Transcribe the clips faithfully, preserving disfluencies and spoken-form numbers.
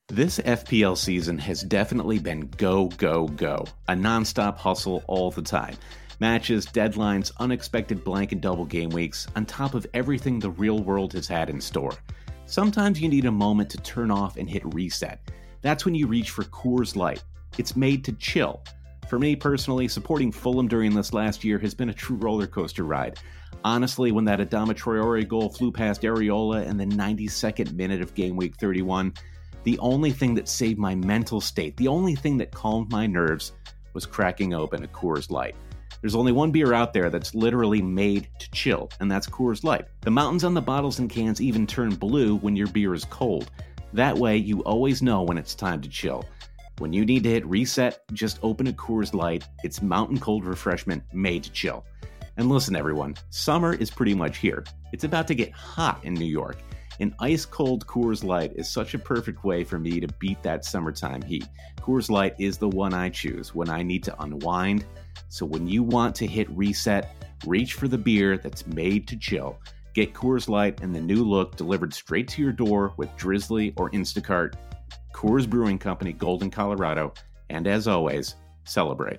This F P L season has definitely been go, go, go. A nonstop hustle all the time. Matches, deadlines, unexpected blank and double game weeks, on top of everything the real world has had in store. Sometimes you need a moment to turn off and hit reset. That's when you reach for Coors Light. It's made to chill. For me personally, supporting Fulham during this last year has been a true roller coaster ride. Honestly, when that Adama Traore goal flew past Areola in the ninety-second minute of game week thirty-one, the only thing that saved my mental state, the only thing that calmed my nerves, was cracking open a Coors Light. There's only one beer out there that's literally made to chill, and that's Coors Light. The mountains on the bottles and cans even turn blue when your beer is cold. That way, you always know when it's time to chill. When you need to hit reset, just open a Coors Light. It's mountain cold refreshment made to chill. And listen, everyone, summer is pretty much here. It's about to get hot in New York. An ice-cold Coors Light is such a perfect way for me to beat that summertime heat. Coors Light is the one I choose when I need to unwind. So when you want to hit reset, reach for the beer that's made to chill. Get Coors Light and the new look delivered straight to your door with Drizzly or Instacart. Coors Brewing Company, Golden, Colorado. And as always, celebrate.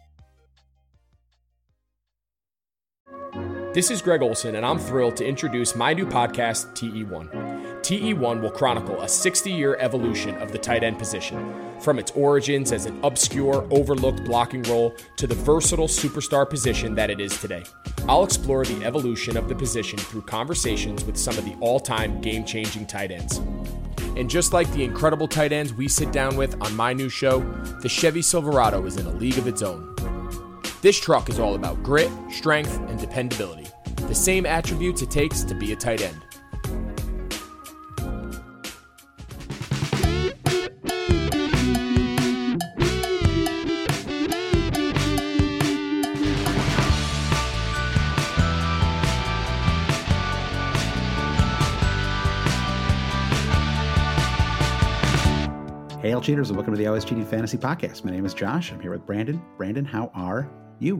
This is Greg Olson, and I'm thrilled to introduce my new podcast, T E one. T E one will chronicle a sixty-year evolution of the tight end position, from its origins as an obscure, overlooked blocking role to the versatile superstar position that it is today. I'll explore the evolution of the position through conversations with some of the all-time game-changing tight ends. And just like the incredible tight ends we sit down with on my new show, the Chevy Silverado is in a league of its own. This truck is all about grit, strength, and dependability, the same attributes it takes to be a tight end. Hey, all cheaters, and welcome to the Always Cheating Fantasy Podcast. My name is Josh. I'm here with Brandon. Brandon, how are you?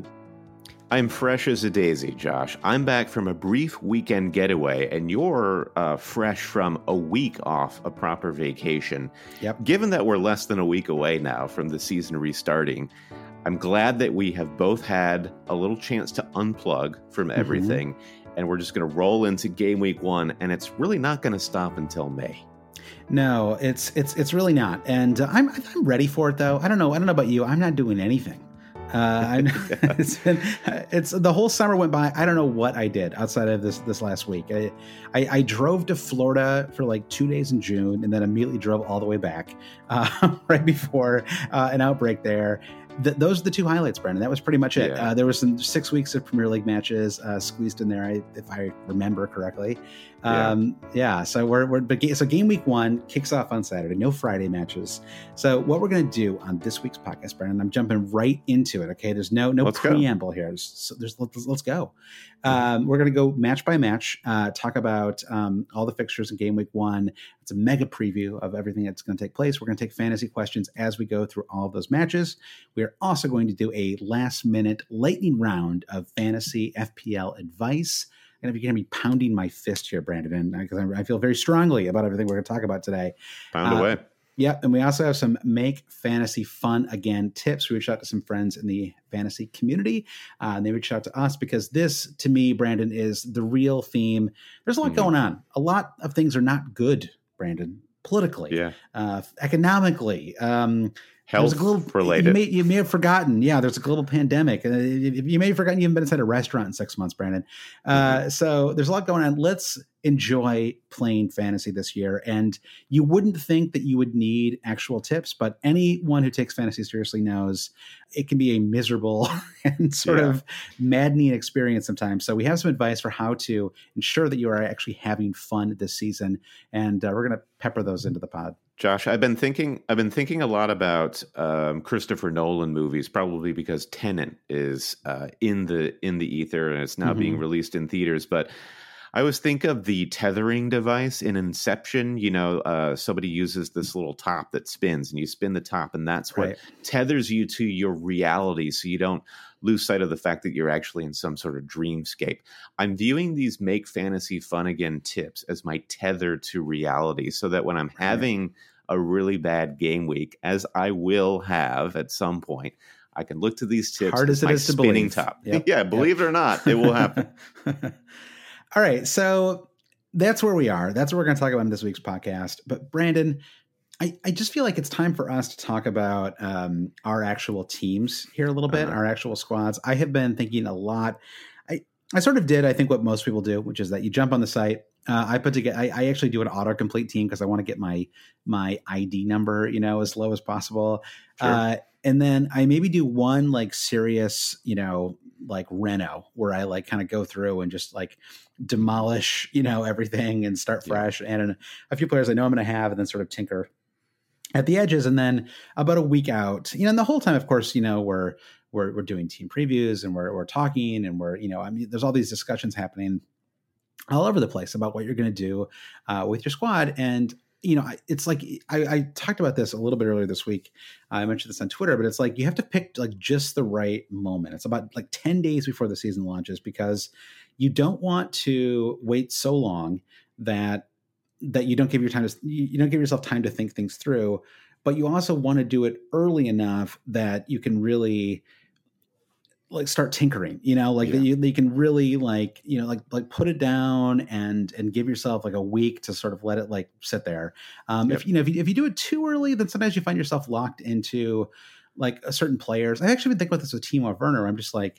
I'm fresh as a daisy, Josh. I'm back from a brief weekend getaway, and you're uh, fresh from a week off a proper vacation. Yep. Given that we're less than a week away now from the season restarting, I'm glad that we have both had a little chance to unplug from everything, mm-hmm. and we're just going to roll into game week one, and it's really not going to stop until May. No, it's it's it's really not, and uh, I'm I'm ready for it though. I don't know. I don't know about you. I'm not doing anything. Uh, I'm, it's been it's the whole summer went by. I don't know what I did outside of this this last week. I, I, I drove to Florida for like two days in June, and then immediately drove all the way back uh, right before uh, an outbreak there. Th- those are the two highlights, Brandon. That was pretty much it. Yeah. Uh, there was some six weeks of Premier League matches uh, squeezed in there, I, if I remember correctly. Um, yeah. yeah. So we're we're but so game week one kicks off on Saturday. No Friday matches. So what we're going to do on this week's podcast, Brandon, I'm jumping right into it. Okay. There's no no let's preamble go. here. There's, so there's let's, let's go. Um, we're going to go match by match. Uh, talk about um, all the fixtures in game week one. It's a mega preview of everything that's going to take place. We're going to take fantasy questions as we go through all of those matches. We are also going to do a last minute lightning round of fantasy F P L advice. And if you're going to be pounding my fist here, Brandon, because I, I feel very strongly about everything we're going to talk about today. Pound uh, away. Yeah, and we also have some Make Fantasy Fun Again tips. We reached out to some friends in the fantasy community, uh, and they reached out to us because this, to me, Brandon, is the real theme. There's a lot mm-hmm. going on. A lot of things are not good, Brandon, politically, yeah, uh, economically, um, health global, related. You may, you may have forgotten. Yeah, there's a global pandemic. Uh, you may have forgotten you haven't been inside a restaurant in six months, Brandon. Uh, mm-hmm. So there's a lot going on. Let's enjoy playing fantasy this year. And you wouldn't think that you would need actual tips, but anyone who takes fantasy seriously knows it can be a miserable and sort yeah. of maddening experience sometimes. So we have some advice for how to ensure that you are actually having fun this season. And uh, we're going to pepper those into the pod. Josh, I've been thinking. I've been thinking a lot about um, Christopher Nolan movies, probably because Tenet is uh, in the in the ether and it's now mm-hmm. being released in theaters. But I always think of the tethering device in Inception. You know, uh, somebody uses this little top that spins, and you spin the top, and that's what right. tethers you to your reality, so you don't lose sight of the fact that you're actually in some sort of dreamscape. I'm viewing these Make Fantasy Fun Again tips as my tether to reality, so that when I'm having a really bad game week, as I will have at some point, I can look to these tips. Hard as it my is to spinning believe. top. Yep. Yeah, believe yep. it or not, it will happen. All right, so that's where we are. That's what we're going to talk about in this week's podcast. But Brandon, I, I just feel like it's time for us to talk about um, our actual teams here a little bit, uh-huh. our actual squads. I have been thinking a lot. I, I sort of did, I think, what most people do, which is that you jump on the site. Uh, I put together. I, I actually do an autocomplete team because I want to get my my I D number, you know, as low as possible. Sure. Uh, and then I maybe do one like serious, you know, like Reno, where I like kind of go through and just like demolish, you know, everything and start fresh. Yeah. And a few players I know I'm going to have, and then sort of tinker at the edges. And then about a week out, you know, and the whole time, of course, you know, we're we're we're doing team previews and we're we're talking and we're, you know, I mean, there's all these discussions happening all over the place about what you're going to do uh, with your squad. And, you know, it's like, I, I talked about this a little bit earlier this week. I mentioned this on Twitter, but it's like, you have to pick like just the right moment. It's about like ten days before the season launches, because you don't want to wait so long that, that you don't give your time to, you don't give yourself time to think things through, but you also want to do it early enough that you can really like start tinkering, you know, like yeah. you, you can really like, you know, like, like put it down and, and give yourself like a week to sort of let it like sit there. Um, yep. If, you know, if you, if you do it too early, then sometimes you find yourself locked into like a certain players. I actually been thinking about this with Timo Werner. I'm just like,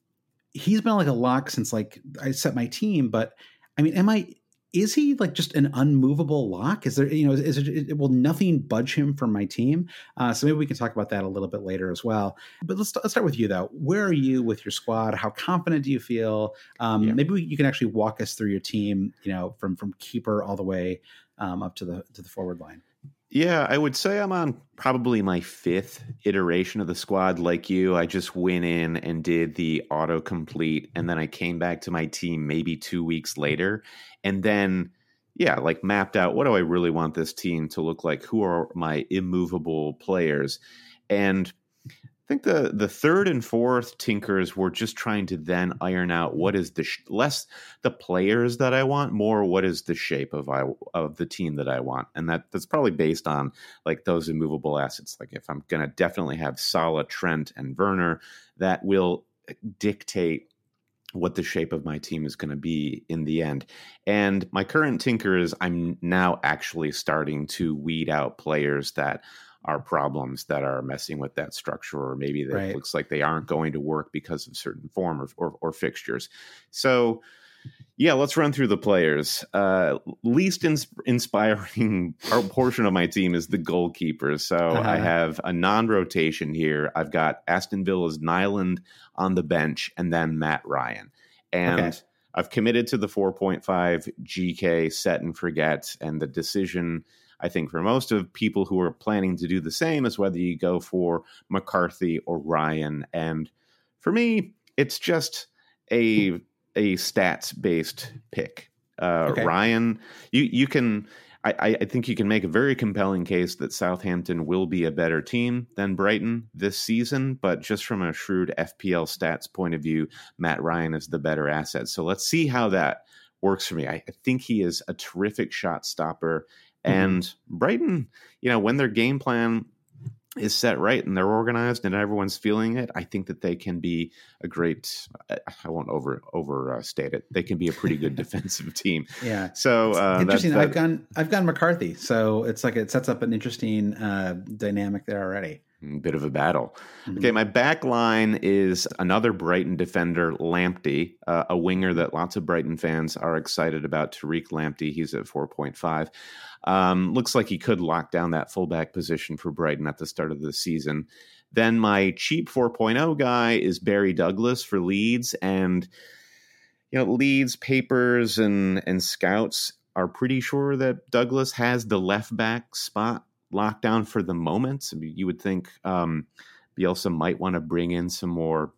he's been like a lock since like I set my team, but I mean, am I, is he like just an unmovable lock? Is there, you know, is, is it, will nothing budge him from my team? Uh, so maybe we can talk about that a little bit later as well. But let's, let's start with you though. Where are you with your squad? How confident do you feel? Um, yeah. Maybe we, you can actually walk us through your team, you know, from, from keeper all the way um, up to the, to the forward line. Yeah, I would say I'm on probably my fifth iteration of the squad like you. I just went in and did the autocomplete, and then I came back to my team maybe two weeks later. And then, yeah, like mapped out, what do I really want this team to look like? Who are my immovable players? And I think the, the third and fourth tinkers were just trying to then iron out what is the sh- less the players that I want, more what is the shape of I of the team that I want, and that that's probably based on like those immovable assets. Like if I'm going to definitely have Salah, Trent, and Werner, that will dictate what the shape of my team is going to be in the end. And my current tinker is I'm now actually starting to weed out players that are problems that are messing with that structure, or maybe that right. looks like they aren't going to work because of certain form or, or, or fixtures. So yeah, let's run through the players. Uh, least ins- inspiring portion of my team is the goalkeepers. So uh-huh. I have a non-rotation here. I've got Aston Villa's Nyland on the bench and then Matt Ryan. And okay. I've committed to the four point five G K set and forget, and the decision I think for most of people who are planning to do the same is whether you go for McCarthy or Ryan. And for me, it's just a a stats-based pick. Uh, okay. Ryan, you you can, I, I think you can make a very compelling case that Southampton will be a better team than Brighton this season, but just from a shrewd F P L stats point of view, Matt Ryan is the better asset. So let's see how that works for me. I, I think he is a terrific shot stopper. And mm-hmm. Brighton, you know, when their game plan is set right and they're organized and everyone's feeling it, I think that they can be a great, I won't over overstate it, they can be a pretty good defensive team. Yeah. So uh, interesting. that, I've gone, I've gone McCarthy. So it's like, it sets up an interesting uh, dynamic there already. Bit of a battle. Mm-hmm. Okay, my back line is another Brighton defender, Lamptey, uh, a winger that lots of Brighton fans are excited about. Tariq Lamptey, he's at four point five. Um, looks like he could lock down that fullback position for Brighton at the start of the season. Then my cheap four point oh guy is Barry Douglas for Leeds. And, you know, Leeds papers and, and scouts are pretty sure that Douglas has the left back spot locked down for the moment. I mean, you would think um, Bielsa might want to bring in some more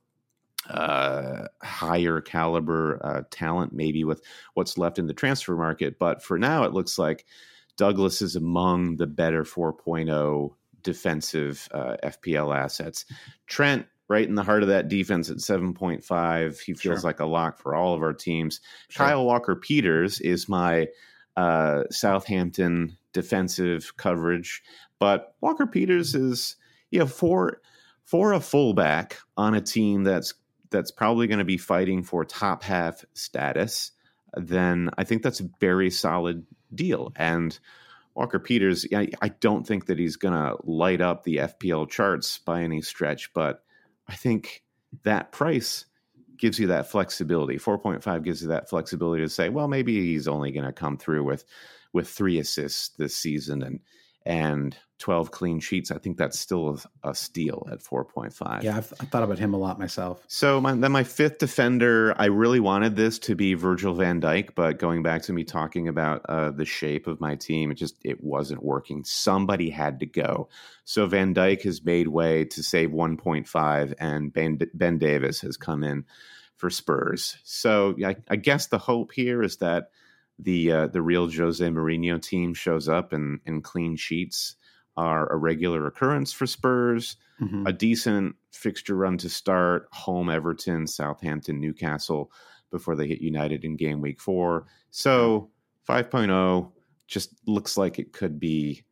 uh, higher caliber uh, talent, maybe with what's left in the transfer market. But for now, it looks like Douglas is among the better four point oh defensive uh, F P L assets. Trent, right in the heart of that defense at seven point five. He feels sure. like a lock for all of our teams. Sure. Kyle Walker-Peters is my uh, Southampton defensive coverage. But Walker Peters is, you know, for for a fullback on a team that's that's probably going to be fighting for top half status, then I think that's a very solid deal. And Walker Peters, I, I don't think that he's going to light up the F P L charts by any stretch, but I think that price gives you that flexibility. four point five gives you that flexibility to say, well, maybe he's only going to come through with with three assists this season and and twelve clean sheets. I think that's still a, a steal at four point five. Yeah, I've, I've thought about him a lot myself. So my, then my fifth defender, I really wanted this to be Virgil van Dijk, but going back to me talking about uh, the shape of my team, it just it wasn't working. Somebody had to go. So Van Dijk has made way to save one point five, and Ben, Ben Davis has come in for Spurs. So I, I guess the hope here is that the uh, the real Jose Mourinho team shows up and, and clean sheets are a regular occurrence for Spurs. Mm-hmm. A decent fixture run to start: home Everton, Southampton, Newcastle before they hit United in game week four. So five point oh just looks like it could be.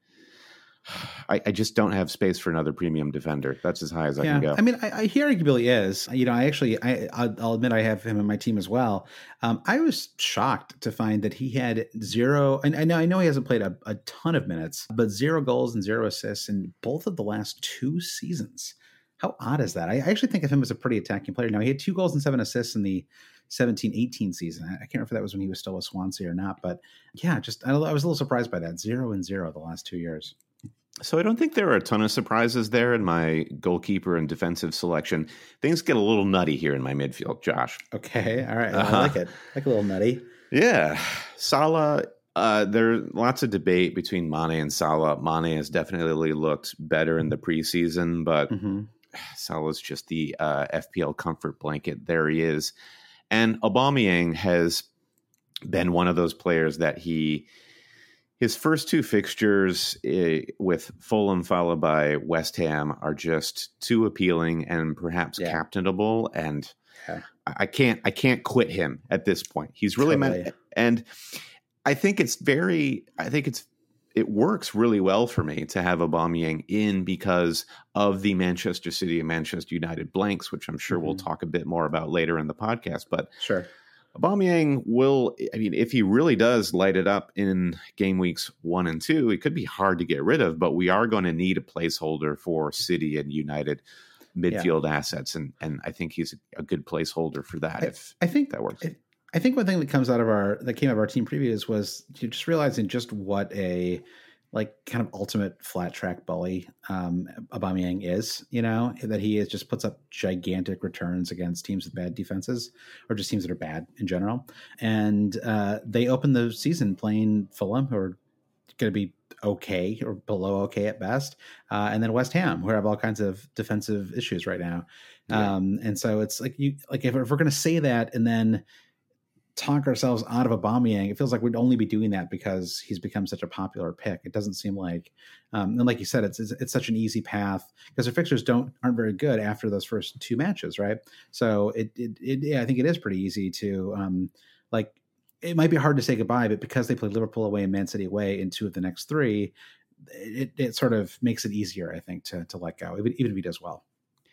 I, I just don't have space for another premium defender. That's as high as I yeah. can go. I mean, I, I hear arguably is. You know, I actually, I, I'll admit I have him in my team as well. Um, I was shocked to find that he had zero. And I know, I know he hasn't played a, a ton of minutes, but zero goals and zero assists in both of the last two seasons. How odd is that? I actually think of him as a pretty attacking player. Now, he had two goals and seven assists in the seventeen eighteen season. I can't remember if that was when he was still with Swansea or not, but yeah, just I, I was a little surprised by that. Zero and zero the last two years. So I don't think there are a ton of surprises there in my goalkeeper and defensive selection. Things get a little nutty here in my midfield, Josh. Okay, all right. Uh-huh. I like it. I like a little nutty. Yeah. Salah, uh, there's lots of debate between Mane and Salah. Mane has definitely looked better in the preseason, but mm-hmm. Salah's just the uh, F P L comfort blanket. There he is. And Aubameyang has been one of those players that he... His first two fixtures uh, with Fulham followed by West Ham are just too appealing and perhaps yeah. captainable, and yeah. I can't I can't quit him at this point. He's really totally. meant, and I think it's very I think it's it works really well for me to have Aubameyang in because of the Manchester City and Manchester United blanks, which I'm sure mm-hmm. we'll talk a bit more about later in the podcast. But sure. Aubameyang will, I mean, if he really does light it up in game weeks one and two, it could be hard to get rid of, but we are going to need a placeholder for City and United midfield yeah. assets. And, and I think he's a good placeholder for that. I, if I think that works. I, I think one thing that comes out of our, that came out of our team previews was just realizing just what a, like kind of ultimate flat track bully um, Aubameyang is, you know, that he is just puts up gigantic returns against teams with bad defenses or just teams that are bad in general. And uh, they open the season playing Fulham, who are going to be okay or below okay at best. Uh, and then West Ham, who have all kinds of defensive issues right now. Yeah. Um, and so it's like you, like if, if we're going to say that and then talk ourselves out of Aubameyang, it feels like we'd only be doing that because he's become such a popular pick. It doesn't seem like, um, and like you said, it's, it's it's such an easy path because their fixtures don't aren't very good after those first two matches, right? So it it, it yeah, I think it is pretty easy to um, like. It might be hard to say goodbye, but because they play Liverpool away and Man City away in two of the next three, it it sort of makes it easier, I think, to to let go, even even if he does well.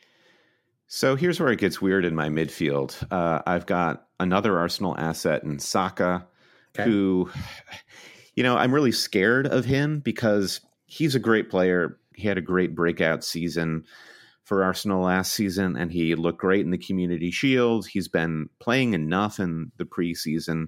So here's where it gets weird in my midfield. Uh, I've got another Arsenal asset in Saka, okay. who, you know, I'm really scared of him because he's a great player. He had a great breakout season for Arsenal last season, and he looked great in the Community Shield. He's been playing enough in the preseason.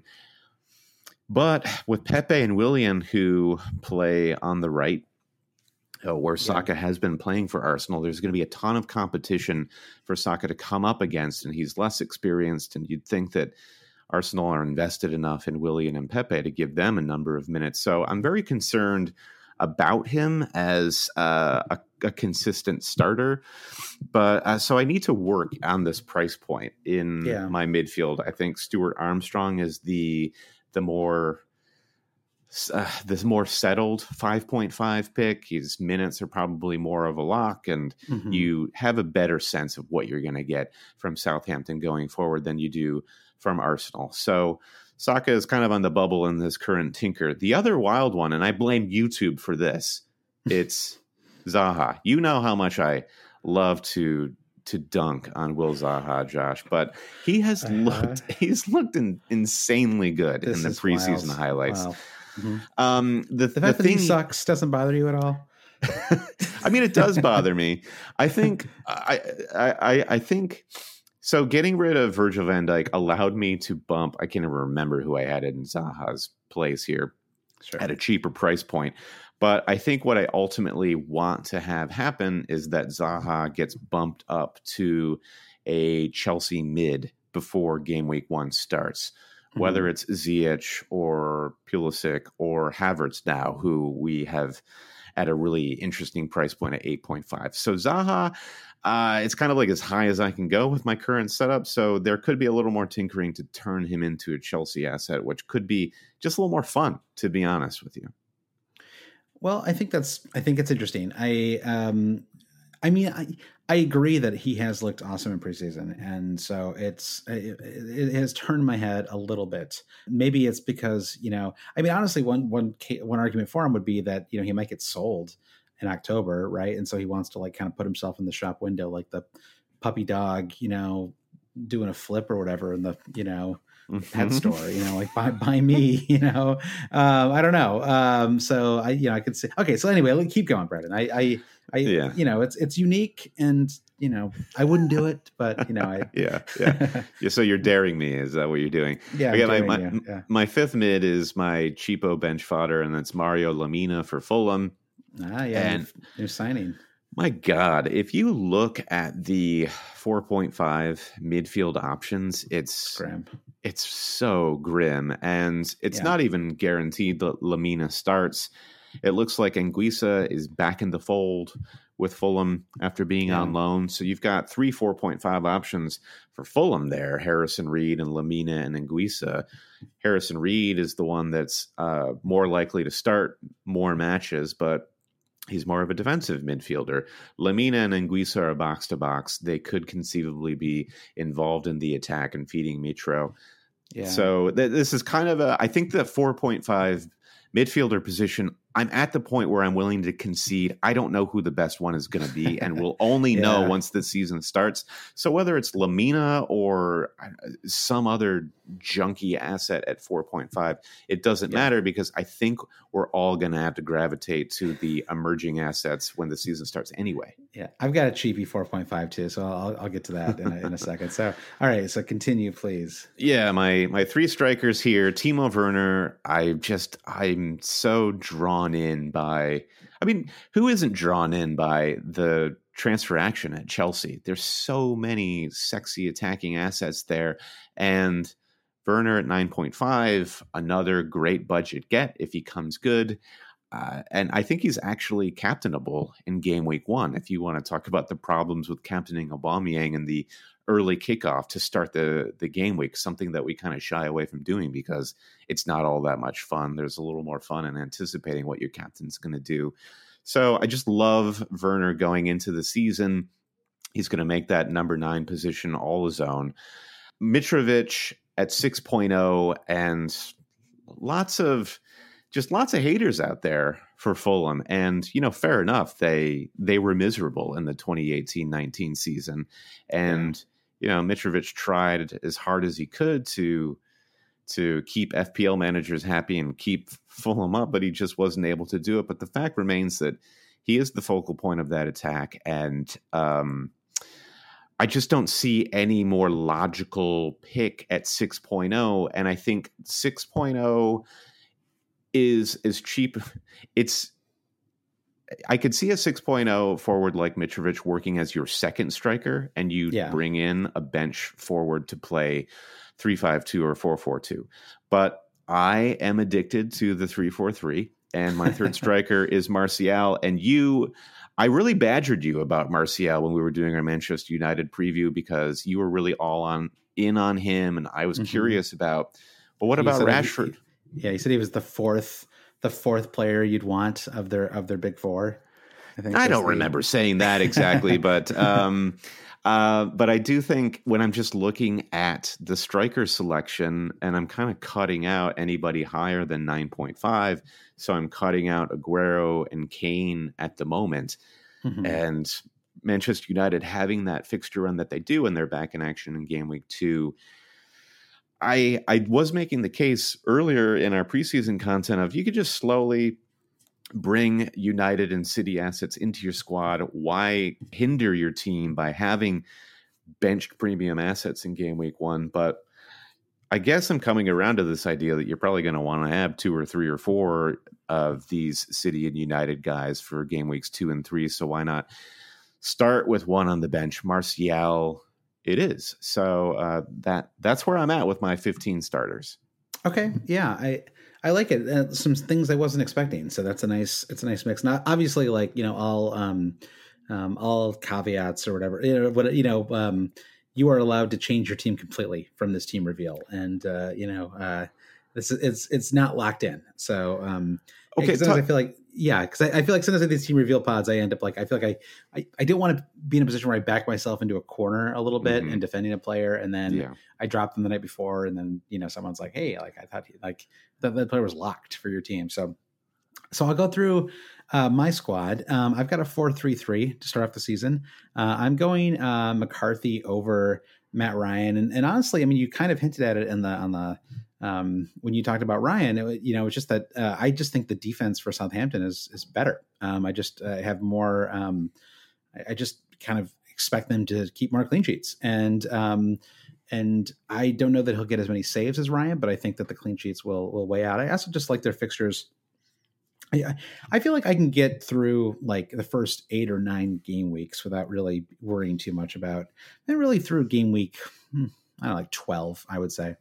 But with Pepe and Willian, who play on the right, Uh, where Saka yeah. has been playing for Arsenal, there's going to be a ton of competition for Saka to come up against, and he's less experienced, and you'd think that Arsenal are invested enough in Willian and Pepe to give them a number of minutes. So I'm very concerned about him as uh, a, a consistent starter, but uh, so I need to work on this price point in yeah. my midfield. I think Stuart Armstrong is the the more Uh, this more settled five point five pick. His minutes are probably more of a lock, and mm-hmm. you have a better sense of what you're going to get from Southampton going forward than you do from Arsenal. So Saka is kind of on the bubble in this current tinker. The other wild one, and I blame YouTube for this, it's Zaha. You know how much I love to to dunk on Will Zaha, Josh, but he has uh, looked he's looked in, insanely good in the preseason wild. highlights. Wow. Mm-hmm. Um, the, the fact the that thing, he sucks doesn't bother you at all. I mean, it does bother me. I think I, I I think so. Getting rid of Virgil van Dijk allowed me to bump. I can't even remember who I had in Zaha's place here sure. at a cheaper price point. But I think what I ultimately want to have happen is that Zaha gets bumped up to a Chelsea mid before game week one starts. Mm-hmm. Whether it's Ziyech or Pulisic or Havertz now, who we have at a really interesting price point at eight point five. So Zaha, uh, it's kind of like as high as I can go with my current setup. So there could be a little more tinkering to turn him into a Chelsea asset, which could be just a little more fun, to be honest with you. Well, I think that's, I think it's interesting. I, um, I mean, I, I agree that he has looked awesome in preseason. And so it's, it, it has turned my head a little bit. Maybe it's because, you know, I mean, honestly, one, one, one argument for him would be that, you know, he might get sold in October. Right. And so he wants to like kind of put himself in the shop window, like the puppy dog, you know, doing a flip or whatever in the, you know, pet store, you know, like buy, buy me, you know, um, I don't know. Um, so I, you know, I could say, okay, so anyway, let's keep going, Brendan. I, I, I, yeah. you know, it's, it's unique and, you know, I wouldn't do it, but you know, I, yeah, yeah. yeah. So you're daring me. Is that what you're doing? Yeah. Again, I, my, yeah. my fifth mid is my cheapo bench fodder, and that's Mario Lemina for Fulham. Ah, yeah. And new signing. My God, if you look at the four point five midfield options, it's grim. It's so grim, and it's yeah. not even guaranteed that Lemina starts. It looks like Anguissa is back in the fold with Fulham after being yeah. on loan. So you've got three four point five options for Fulham there, Harrison Reed and Lemina and Anguissa. Harrison Reed is the one that's uh, more likely to start more matches, but he's more of a defensive midfielder. Lemina and Anguissa are box to box. They could conceivably be involved in the attack and feeding Mitro. Yeah. So th- this is kind of a, I think the four point five midfielder position, I'm at the point where I'm willing to concede I don't know who the best one is going to be, and we'll only yeah. know once the season starts. So whether it's Lemina or some other junky asset at four point five, it doesn't yeah. matter, because I think we're all going to have to gravitate to the emerging assets when the season starts anyway. Yeah, I've got a cheapy four point five too, so I'll, I'll get to that in a, in a second. So, all right, so continue, please. Yeah, my my three strikers here, Timo Werner. I just I'm so drawn in by, I mean, who isn't drawn in by the transfer action at Chelsea? There's so many sexy attacking assets there, and Werner at nine point five, another great budget get if he comes good. Uh, and I think he's actually captainable in game week one. If you want to talk about the problems with captaining Aubameyang in the early kickoff to start the, the game week, something that we kind of shy away from doing because it's not all that much fun. There's a little more fun in anticipating what your captain's going to do. So I just love Werner going into the season. He's going to make that number nine position all his own. Mitrovic at six point oh, and lots of just lots of haters out there for Fulham. And, you know, fair enough. They they were miserable in the twenty eighteen nineteen season. And, yeah. you know, Mitrovic tried as hard as he could to to keep F P L managers happy and keep Fulham up, but he just wasn't able to do it. But the fact remains that he is the focal point of that attack. And um, I just don't see any more logical pick at six point oh. And I think six point oh is is cheap. It's I could see a six point oh forward like Mitrovic working as your second striker, and you yeah. bring in a bench forward to play three five two or four four two. But I am addicted to the three four three, and my third striker is Martial. And you, I really badgered you about Martial when we were doing our Manchester United preview, because you were really all on in on him, and I was mm-hmm. curious about, well, what he about Rashford? He, yeah, he said he was the fourth, the fourth player you'd want of their of their big four. I think I don't the, remember saying that exactly, but um, uh, but I do think when I'm just looking at the striker selection, and I'm kind of cutting out anybody higher than nine point five, so I'm cutting out Aguero and Kane at the moment, mm-hmm. and Manchester United having that fixture run that they do, and they're back in action in game week two. I I was making the case earlier in our preseason content of you could just slowly bring United and City assets into your squad. Why hinder your team by having benched premium assets in game week one? But I guess I'm coming around to this idea that you're probably going to want to have two or three or four of these City and United guys for game weeks two and three. So why not start with one on the bench? Martial, it is. So uh, that that's where I'm at with my fifteen starters. Okay. Yeah. I, I like it. Uh, some things I wasn't expecting. So that's a nice, it's a nice mix. Not obviously like, you know, all, um, um, all caveats or whatever, you know, what, you know, um, you are allowed to change your team completely from this team reveal. And, uh, you know, uh, this is, it's, it's not locked in. So, um, okay. Sometimes I feel like, yeah, because I, I feel like sometimes with these team reveal pods, I end up like, I feel like I, I, I don't want to be in a position where I back myself into a corner a little bit mm-hmm. and defending a player. And then yeah. I drop them the night before. And then, you know, someone's like, hey, like I thought he, like that, that player was locked for your team. So, so I'll go through uh, my squad. Um, I've got a four three three to start off the season. Uh, I'm going uh, McCarthy over Matt Ryan. And, and honestly, I mean, you kind of hinted at it in the, on the, Um, when you talked about Ryan, it, you know, it's just that uh, I just think the defense for Southampton is is better. Um, I just uh, have more. Um, I, I just kind of expect them to keep more clean sheets, and um, and I don't know that he'll get as many saves as Ryan, but I think that the clean sheets will will weigh out. I also just like their fixtures. I, I feel like I can get through like the first eight or nine game weeks without really worrying too much about. And really through game week, I don't know, like twelve, I would say.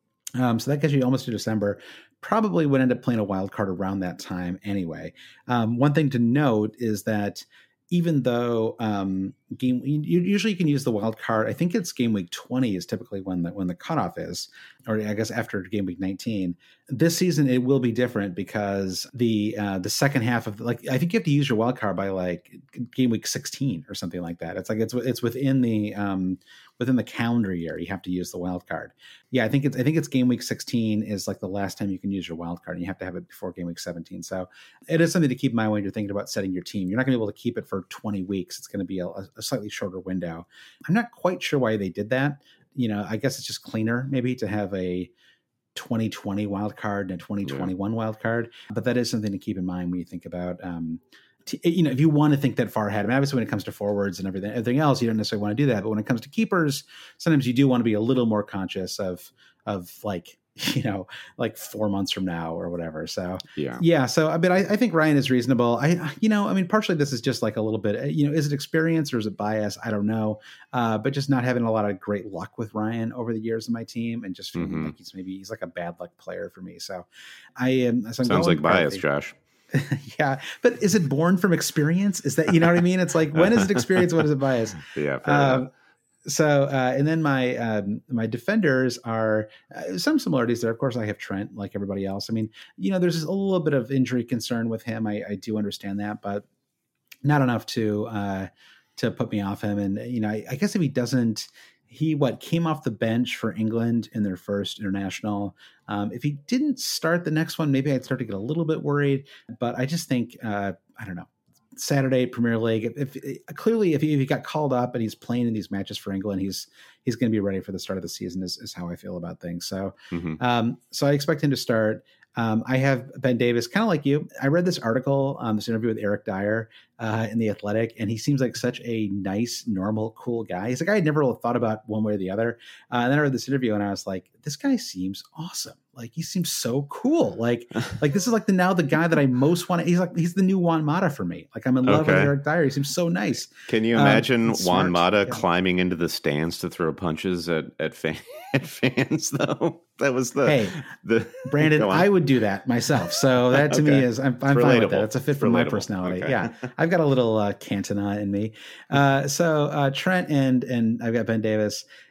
Um, so that gets you almost to December. Probably would end up playing a wild card around that time anyway. Um, one thing to note is that even though um, game, you, usually you can use the wild card. I think it's game week twenty is typically when the when the cutoff is, or I guess after game week nineteen. This season it will be different because the uh, the second half of like I think you have to use your wild card by like game week sixteen or something like that. It's like it's it's within the um, within the calendar year you have to use the wild card. Yeah, I think it's I think it's game week sixteen is like the last time you can use your wild card, and you have to have it before game week seventeen. So it is something to keep in mind when you're thinking about setting your team. You're not going to be able to keep it for twenty weeks. It's going to be a, a slightly shorter window. I'm not quite sure why they did that. You know, I guess it's just cleaner maybe to have a twenty twenty wild card and a twenty twenty-one yeah. wild card. But that is something to keep in mind when you think about, um, t- you know, if you want to think that far ahead. I mean, obviously when it comes to forwards and everything, everything else, you don't necessarily want to do that. But when it comes to keepers, sometimes you do want to be a little more conscious of, of like, you know, like four months from now or whatever. So, yeah. Yeah. So, I mean, I, I think Ryan is reasonable. I, you know, I mean, partially this is just like a little bit, you know, is it experience or is it bias? I don't know. Uh, but just not having a lot of great luck with Ryan over the years of my team and just feeling mm-hmm. like he's maybe, he's like a bad luck player for me. So I am. So Sounds like bias, Josh. Yeah. But is it born from experience? Is that, you know what I mean? It's like, when is it experience? When is it bias? Yeah. Fair um, enough. So, uh, and then my um, my defenders are uh, some similarities there. Of course, I have Trent like everybody else. I mean, you know, there's a little bit of injury concern with him. I, I do understand that, but not enough to uh, to put me off him. And, you know, I, I guess if he doesn't, he what came off the bench for England in their first international. Um, if he didn't start the next one, maybe I'd start to get a little bit worried. But I just think, uh, I don't know. Saturday Premier League. If, if clearly, if he, if he got called up and he's playing in these matches for England, he's he's going to be ready for the start of the season. Is, is how I feel about things. So, mm-hmm. um, so I expect him to start. Um, I have Ben Davis, kind of like you. I read this article, um, this interview with Eric Dyer uh, in The Athletic, and he seems like such a nice, normal, cool guy. He's a guy I'd never thought about one way or the other. Uh, and then I read this interview, and I was like, this guy seems awesome. Like, he seems so cool. Like, like this is like the now the guy that I most want to. He's like he's the new Juan Mata for me. Like, I'm in love okay. with Eric Dyer. He seems so nice. Can you imagine um, Juan Mata yeah. climbing into the stands to throw punches at at, fan, at fans? Though that was the hey the Brandon. I would do that myself. So that to okay. me is I'm, I'm fine with that. It's a fit for my personality. Okay. Yeah, I've got a little uh, Cantona in me. Uh, so uh, Trent and and I've got Ben Davis.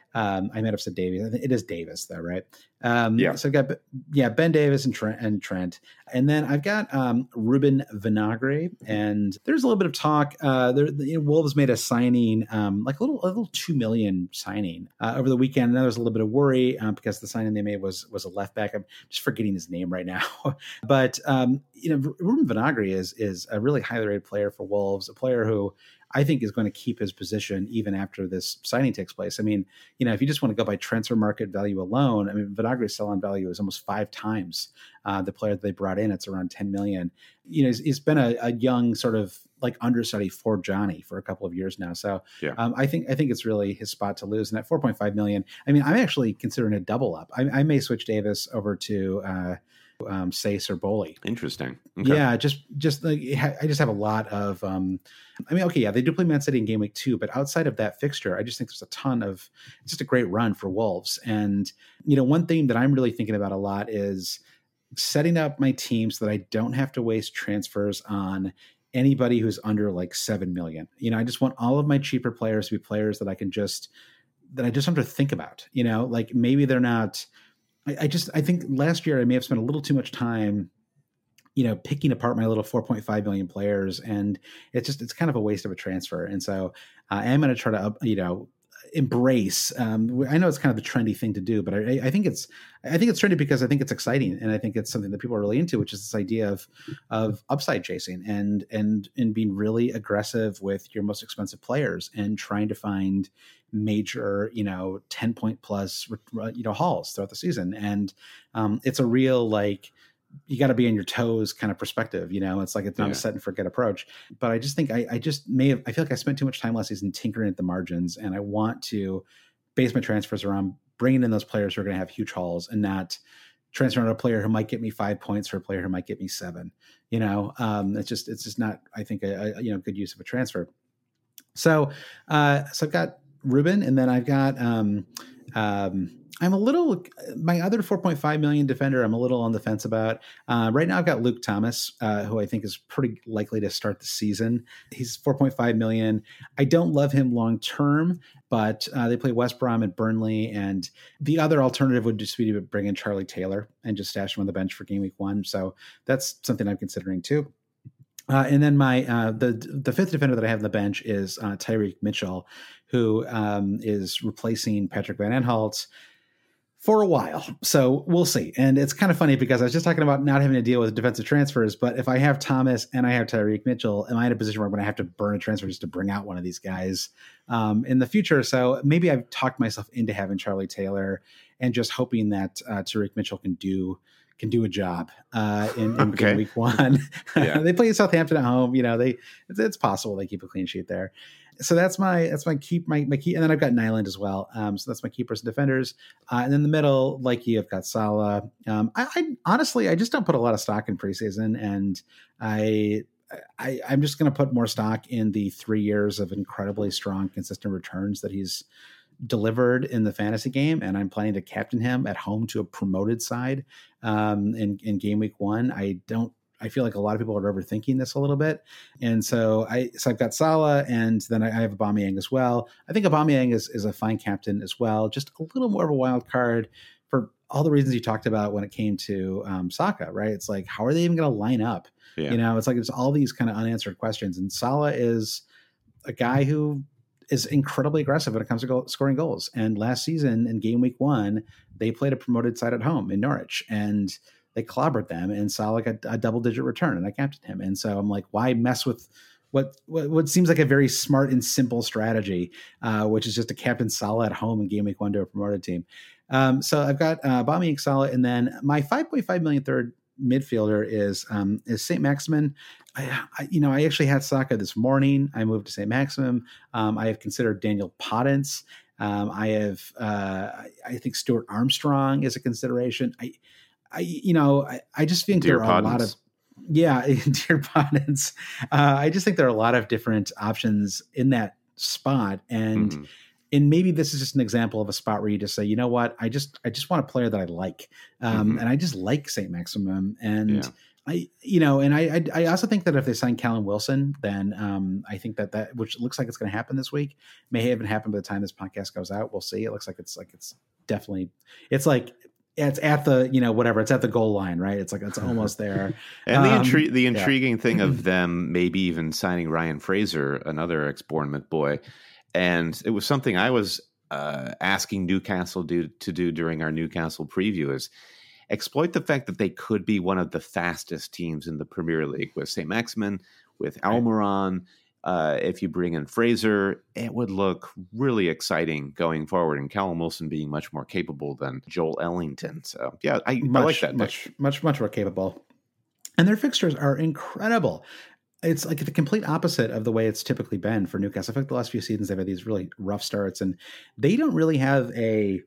Um, I might have said Davies. I think it is Davis, though, right? Um, yeah. So I've got yeah Ben Davis and Trent, and Trent, and then I've got um, Ruben Vinagre. And there's a little bit of talk. Uh, there, the, you know, Wolves made a signing, um, like a little a little two million signing uh, over the weekend. And there was a little bit of worry um, because the signing they made was was a left back. I'm just forgetting his name right now, but um, you know, Ruben Vinagre is is a really highly rated player for Wolves, a player who I think is going to keep his position even after this signing takes place. I mean, you know, if you just want to go by transfer market value alone, I mean, Vinagre's sell-on value is almost five times uh, the player that they brought in. It's around ten million. You know, he's, he's been a, a young sort of like understudy for Johnny for a couple of years now. So yeah. um, I think I think it's really his spot to lose. And at four point five million, I mean, I'm actually considering a double up. I, I may switch Davis over to uh, um, Sace or Boley. Interesting. Okay. Yeah, just just like I just have a lot of. Um, I mean, okay, yeah, they do play Man City in game week two, but outside of that fixture, I just think there's a ton of. It's just a great run for Wolves, and you know, one thing that I'm really thinking about a lot is setting up my team so that I don't have to waste transfers on anybody who's under like seven million. You know, I just want all of my cheaper players to be players that I can just that I just don't have to think about. You know, like maybe they're not. I just, I think last year I may have spent a little too much time, you know, picking apart my little four point five million players. And it's just, it's kind of a waste of a transfer. And so uh, I am going to try to, you know, embrace, um, I know it's kind of the trendy thing to do, but I, I think it's, I think it's trendy because I think it's exciting. And I think it's something that people are really into, which is this idea of, of upside chasing and, and, and being really aggressive with your most expensive players and trying to find major, you know, ten point plus, you know, hauls throughout the season. And um, it's a real, like, you got to be on your toes kind of perspective, you know, it's like, it's not yeah. a set and forget approach, but I just think I, I just may have, I feel like I spent too much time last season tinkering at the margins, and I want to base my transfers around bringing in those players who are going to have huge hauls and not transferring a player who might get me five points for a player who might get me seven, you know, um, it's just, it's just not, I think a, a you know, good use of a transfer. So, uh, so I've got Ruben, and then I've got, um, um, I'm a little, my other four point five million defender, I'm a little on the fence about. Uh, right now I've got Luke Thomas, uh, who I think is pretty likely to start the season. He's four point five million. I don't love him long-term, but uh, they play West Brom and Burnley. And the other alternative would just be to bring in Charlie Taylor and just stash him on the bench for game week one. So that's something I'm considering too. Uh, and then my uh, the the fifth defender that I have on the bench is uh, Tyreek Mitchell, who um, is replacing Patrick Van Aanholt for a while. So we'll see. And it's kind of funny because I was just talking about not having to deal with defensive transfers, but if I have Thomas and I have Tyreek Mitchell, am I in a position where I'm going to have to burn a transfer just to bring out one of these guys um, in the future? So maybe I've talked myself into having Charlie Taylor and just hoping that uh, Tyreek Mitchell can do can do a job uh, in, in okay. week one. Yeah. They play Southampton at home. You know, they it's, it's possible they keep a clean sheet there. So that's my that's my keep my my key, and then I've got Nyland as well. Um, so that's my keepers and defenders. Uh, and then the middle, like you, I've got Salah. Um, I, I honestly I just don't put a lot of stock in preseason, and I. I, I'm just going to put more stock in the three years of incredibly strong, consistent returns that he's delivered in the fantasy game, and I'm planning to captain him at home to a promoted side um, in, in game week one. I don't. I feel like a lot of people are overthinking this a little bit, and so I so I've got Salah, and then I, I have Aubameyang as well. I think Aubameyang is is a fine captain as well, just a little more of a wild card for all the reasons you talked about when it came to um, Saka. Right? It's like, how are they even going to line up? Yeah. You know, it's like it's all these kind of unanswered questions, and Salah is a guy who is incredibly aggressive when it comes to goal, scoring goals. And last season in game week one, they played a promoted side at home in Norwich, and they clobbered them, and Salah got a double digit return, and I captained him. And so I'm like, why mess with what, what, what seems like a very smart and simple strategy, uh, which is just to captain Salah at home in game week one to a promoted team. Um, so I've got uh, Aubameyang, Salah, and then my five point five million third midfielder is um, is Saint Maximin. I, I, you know, I actually had Saka this morning. I moved to Saint Maximin. Um, I have considered Daniel Podence. Um, I have, uh, I, I think Stuart Armstrong is a consideration. I, I, you know, I, I just think Dear there are Podence. a lot of, yeah, dear Podence. Uh, I just think there are a lot of different options in that spot, and. Mm-hmm. And maybe this is just an example of a spot where you just say, you know what, I just I just want a player that I like. Um, mm-hmm. And I just like Saint Maximin. And yeah. I, you know, and I, I, I also think that if they sign Callum Wilson, then um, I think that that, which looks like it's going to happen this week, may even happen by the time this podcast goes out. We'll see. It looks like it's like it's definitely, it's like it's at the, you know, whatever, it's at the goal line, right? It's like it's almost there. And the um, intri- the intriguing yeah. thing of them maybe even signing Ryan Fraser, another ex-Bournemouth boy, and it was something I was uh, asking Newcastle do, to do during our Newcastle preview is exploit the fact that they could be one of the fastest teams in the Premier League with Saint Maximin, with Almiron. Uh, if you bring in Fraser, it would look really exciting going forward. And Callum Wilson being much more capable than Joel Ellington. So, yeah, I, much, I like that. Much, much, much, much more capable. And their fixtures are incredible. It's like the complete opposite of the way it's typically been for Newcastle. I feel like the last few seasons they've had these really rough starts, and they don't really have a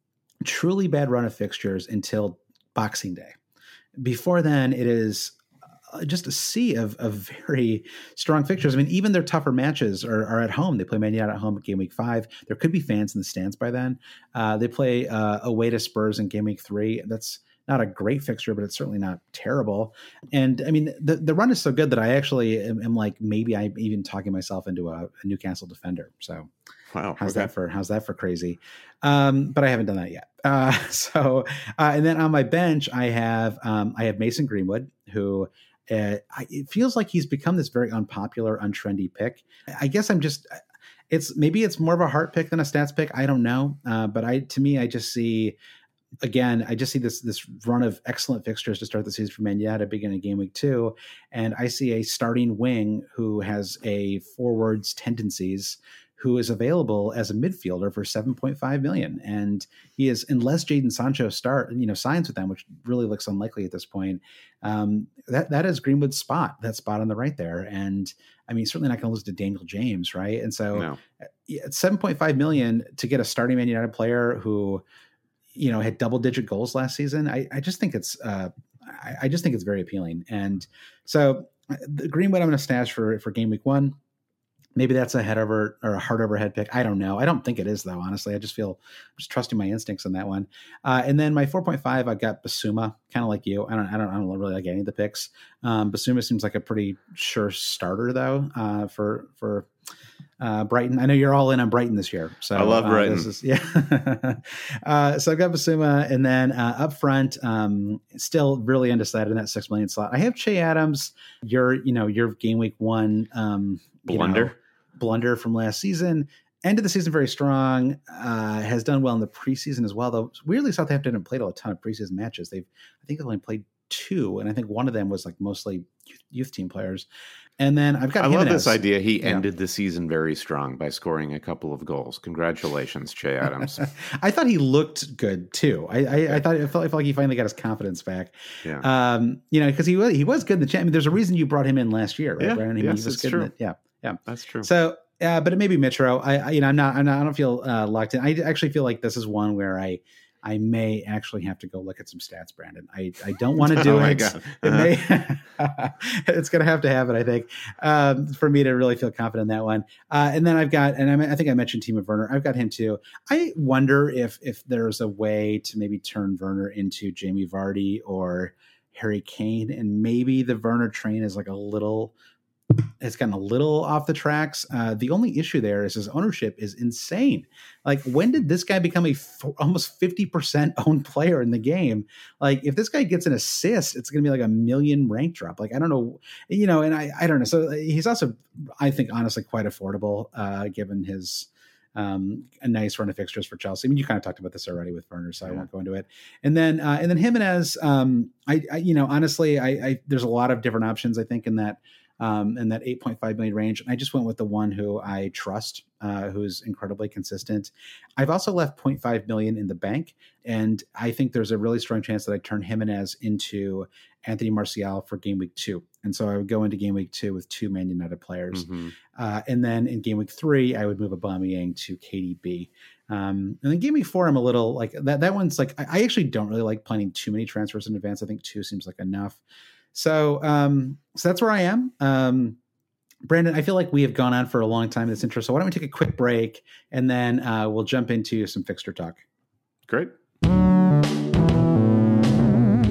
truly bad run of fixtures until Boxing Day. Before then, it is just a sea of, of very strong fixtures. I mean, even their tougher matches are, are at home. They play Man United at home at game week five. There could be fans in the stands by then. Uh, they play uh, away to Spurs in game week three. That's not a great fixture, but it's certainly not terrible. And I mean, the, the run is so good that I actually am, am like, maybe I'm even talking myself into a, a Newcastle defender. So wow, how's okay. that for, how's that for crazy? Um, but I haven't done that yet. Uh, so, uh, and then on my bench, I have, um, I have Mason Greenwood, who uh, I, it feels like he's become this very unpopular, untrendy pick. I guess I'm just, it's maybe it's more of a heart pick than a stats pick. I don't know. Uh, but I, to me, I just see, Again, I just see this this run of excellent fixtures to start the season for Man United beginning of game week two, and I see a starting wing who has a forwards tendencies, who is available as a midfielder for seven point five million, and he is, unless Jadon Sancho start you know signs with them, which really looks unlikely at this point. Um, that that is Greenwood's spot, that spot on the right there, and I mean certainly not going to lose to Daniel James, right? And so no. At seven point five million to get a starting Man United player who, you know, had double digit goals last season. I, I just think it's, uh, I, I just think it's very appealing. And so the Greenwood, I'm going to stash for, for game week one. Maybe that's a head over or a heart over head pick. I don't know. I don't think it is though. Honestly, I just feel I'm just trusting my instincts on that one. Uh, and then my four point five, I've got Basuma, kind of like you. I don't, I don't, I don't really like any of the picks. Um, Basuma seems like a pretty sure starter though, uh, for, for, Uh, Brighton. I know you're all in on Brighton this year. So I love uh, Brighton. This is, yeah. uh, so I've got Basuma, and then uh, up front, um, still really undecided in that six million slot. I have Che Adams. Your, you know, your game week one um, blunder, know, blunder from last season. End of the season very strong. Uh, has done well in the preseason as well. Though weirdly, Southampton haven't played a ton of preseason matches. They've, I think, they've only played two, and I think one of them was like mostly youth, youth team players. And then I've got. I Jimenez. love this idea. He yeah. ended the season very strong by scoring a couple of goals. Congratulations, Che Adams. I thought he looked good too. I, I, I thought I felt, I felt like he finally got his confidence back. Yeah. Um, you know, because he was he was good in the champ. I mean, there's a reason you brought him in last year, right, yeah, Brandon? I mean, yes, he was it's good. true. In it. Yeah, yeah, that's true. So, uh, but it may be Mitro. I, I, you know, I'm not, I'm not. I don't feel uh, locked in. I actually feel like this is one where I. I may actually have to go look at some stats, Brandon. I, I don't want to do oh my it. God. Uh-huh. It may, it's going to have to happen, I think, um, for me to really feel confident in that one. Uh, and then I've got, and I, I think I mentioned Timo Werner. I've got him too. I wonder if if there's a way to maybe turn Werner into Jamie Vardy or Harry Kane, and maybe the Werner train is like a little. It's gotten a little off the tracks. Uh, the only issue there is his ownership is insane. Like, when did this guy become a f- almost fifty percent owned player in the game? Like, if this guy gets an assist, it's going to be like a million rank drop. Like, I don't know, you know, and I, I don't know. So he's also, I think, honestly, quite affordable uh, given his um, a nice run of fixtures for Chelsea. I mean, you kind of talked about this already with Werner, so yeah. I won't go into it. And then, uh, and then Jimenez, um, I, I, you know, honestly, I, I, there's a lot of different options, I think, in that. Um, in that eight point five million range. And I just went with the one who I trust, uh, who's incredibly consistent. I've also left zero point five million in the bank. And I think there's a really strong chance that I turn Jimenez into Anthony Martial for game week two. And so I would go into game week two with two Man United players. Mm-hmm. Uh, and then in game week three, I would move Aubameyang to K D B. Um, and then game week four, I'm a little like that. That one's like, I, I actually don't really like planning too many transfers in advance. I think two seems like enough. So, um, so that's where I am. Um, Brandon, I feel like we have gone on for a long time in this intro. So why don't we take a quick break and then uh, we'll jump into some fixture talk. Great. All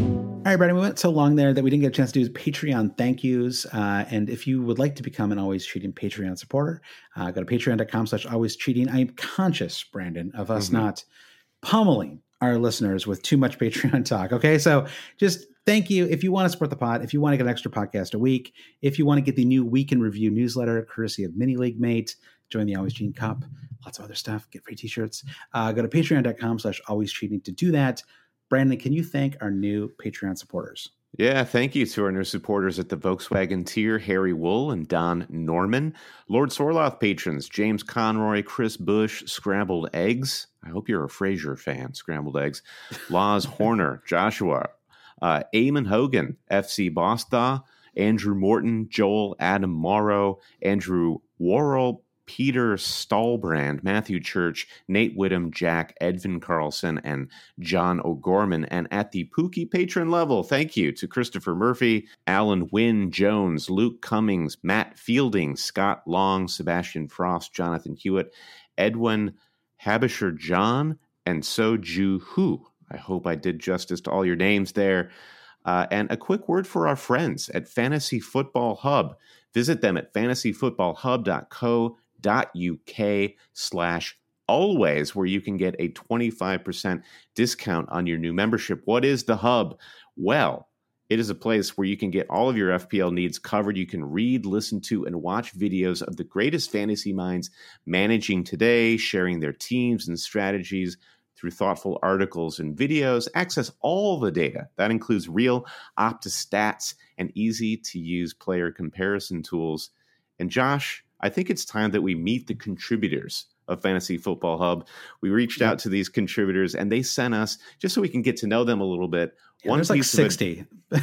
All right, Brandon, we went so long there that we didn't get a chance to do Patreon thank yous. Uh, and if you would like to become an Always Cheating Patreon supporter, uh, go to patreon.com slash always cheating. I am conscious, Brandon, of us mm-hmm. not pummeling our listeners with too much Patreon talk. Okay, so just thank you. If you want to support the pod, if you want to get an extra podcast a week, if you want to get the new Week in Review newsletter, courtesy of Mini League Mate, join the Always Cheating Cup, lots of other stuff, get free t-shirts. Uh, go to patreon.com slash always cheating to do that. Brandon, can you thank our new Patreon supporters? Yeah, thank you to our new supporters at the Volkswagen tier, Harry Wool and Don Norman. Lord Sorloth patrons, James Conroy, Chris Bush, Scrambled Eggs. I hope you're a Frasier fan, Scrambled Eggs. Laws Horner, Joshua, uh, Eamon Hogan, F C Bostha, Andrew Morton, Joel Adam Morrow, Andrew Worrell, Peter Stahlbrand, Matthew Church, Nate Whittam, Jack, Edvin Carlson, and John O'Gorman. And at the Pookie patron level, thank you to Christopher Murphy, Alan Wynn Jones, Luke Cummings, Matt Fielding, Scott Long, Sebastian Frost, Jonathan Hewitt, Edwin Habisher John, and Soju Hu. I hope I did justice to all your names there. Uh, and a quick word for our friends at Fantasy Football Hub. Visit them at fantasy football hub dot co dot uk slash always, where you can get a twenty-five percent discount on your new membership. What is the Hub? Well, it is a place where you can get all of your F P L needs covered. You can read, listen to, and watch videos of the greatest fantasy minds managing today, sharing their teams and strategies through thoughtful articles and videos. Access all the data. That includes real Opta stats and easy-to-use player comparison tools. And Josh, I think it's time that we meet the contributors of Fantasy Football Hub. We reached out to these contributors, and they sent us, just so we can get to know them a little bit. Yeah, one there's like sixty.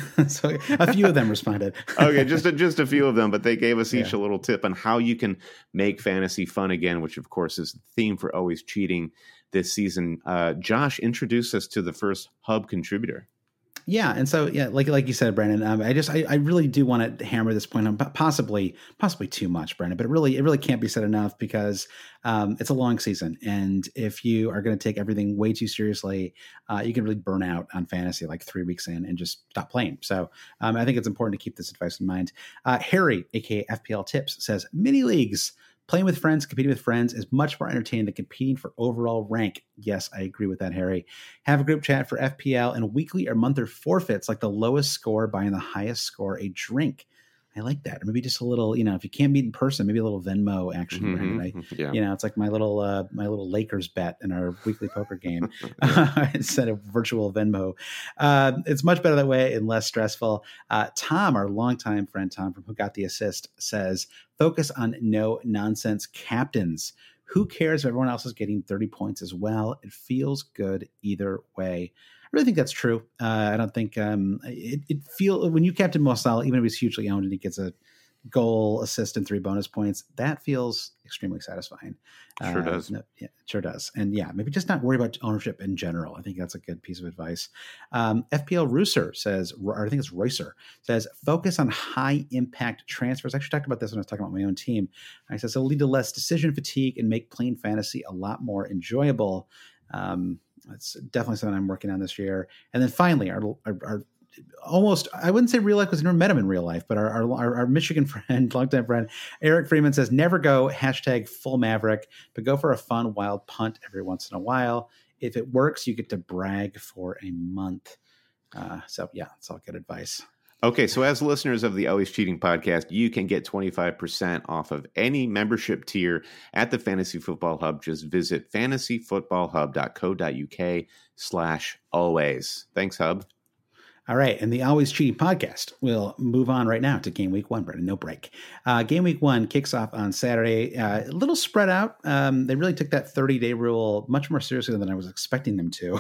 So a few of them responded. Okay, just a, just a few of them, but they gave us each yeah. a little tip on how you can make fantasy fun again, which, of course, is the theme for Always Cheating this season. Uh, Josh, introduce us to the first Hub contributor. Yeah, and so yeah, like like you said, Brandon, um, I just I, I really do want to hammer this point on, possibly possibly too much, Brandon, but it really it really can't be said enough because um, it's a long season, and if you are going to take everything way too seriously, uh, you can really burn out on fantasy like three weeks in and just stop playing. So um, I think it's important to keep this advice in mind. Uh, Harry, aka F P L Tips, says mini leagues. Playing with friends, competing with friends is much more entertaining than competing for overall rank. Yes, I agree with that, Harry. Have a group chat for F P L and weekly or monthly forfeits, like the lowest score buying the highest score a drink. I like that. Or maybe just a little, you know, if you can't meet in person, maybe a little Venmo action. Mm-hmm. Right? I, yeah. You know, it's like my little uh, my little Lakers bet in our weekly poker game instead of virtual Venmo. Uh, it's much better that way and less stressful. Uh, Tom, our longtime friend Tom from Who Got the Assist, says, focus on no nonsense captains. Who cares if everyone else is getting thirty points as well? It feels good either way. I really think that's true. Uh, I don't think um, it, it feel when you captain Mo Salah, even if he's hugely owned and he gets a goal, assist, and three bonus points, that feels extremely satisfying. Sure uh, does. No, yeah, it sure does. And yeah, maybe just not worry about ownership in general. I think that's a good piece of advice. Um, F P L Rooser says, or I think it's Roycer, says, focus on high impact transfers. I actually talked about this when I was talking about my own team. I said, so it'll lead to less decision fatigue and make playing fantasy a lot more enjoyable. Um, That's definitely something I'm working on this year. And then finally, our, our, our almost, I wouldn't say real life because I never met him in real life, but our, our, our Michigan friend, longtime friend, Eric Freeman says, never go hashtag full Maverick, but go for a fun, wild punt every once in a while. If it works, you get to brag for a month. Uh, so yeah, it's all good advice. Okay, so as listeners of the Always Cheating podcast, you can get twenty-five percent off of any membership tier at the Fantasy Football Hub. Just visit fantasy football hub dot co dot uk slash always. Thanks, Hub. All right, and the Always Cheating podcast will move on right now to game week one, Brendan, no break. Uh, game week one kicks off on Saturday, uh, a little spread out. Um, they really took that thirty-day rule much more seriously than I was expecting them to,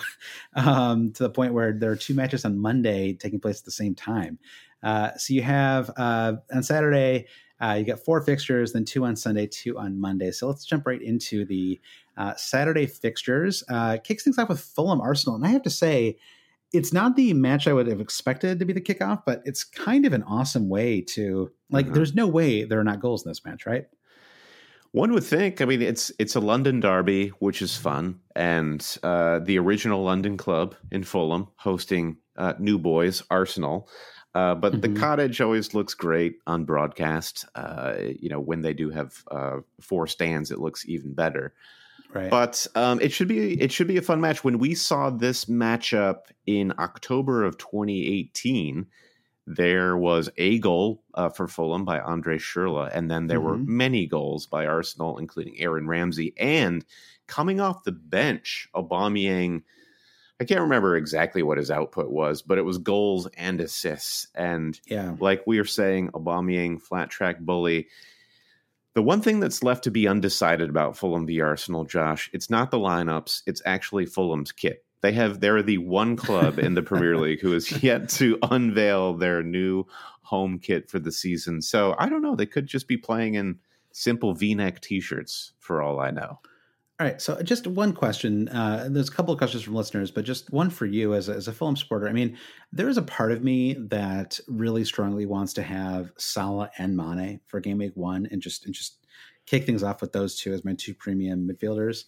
um, to the point where there are two matches on Monday taking place at the same time. Uh, so you have uh, on Saturday, uh, you got four fixtures, then two on Sunday, two on Monday. So let's jump right into the uh, Saturday fixtures. Uh, kicks things off with Fulham Arsenal, and I have to say, it's not the match I would have expected to be the kickoff, but it's kind of an awesome way to like, uh-huh. There's no way there are not goals in this match, right? One would think. I mean, it's it's a London derby, which is fun, and uh, the original London club in Fulham hosting uh, New Boys Arsenal. Uh, but mm-hmm. the Cottage always looks great on broadcast. Uh, you know, when they do have uh, four stands, it looks even better. Right. But um, it should be it should be a fun match. When we saw this matchup in October of twenty eighteen, there was a goal uh, for Fulham by Andre Schürrle, and then there mm-hmm. were many goals by Arsenal, including Aaron Ramsey. And coming off the bench, Aubameyang, I can't remember exactly what his output was, but it was goals and assists. And yeah. like we were saying, Aubameyang, flat track bully. The one thing that's left to be undecided about Fulham v Arsenal, Josh, it's not the lineups, it's actually Fulham's kit. They have they're the one club in the Premier League who has yet to unveil their new home kit for the season. So I don't know. They could just be playing in simple V-neck T-shirts for all I know. All right. So just one question. Uh, there's a couple of questions from listeners, but just one for you as a, as a Fulham supporter. I mean, there is a part of me that really strongly wants to have Salah and Mane for game week one and just and just kick things off with those two as my two premium midfielders.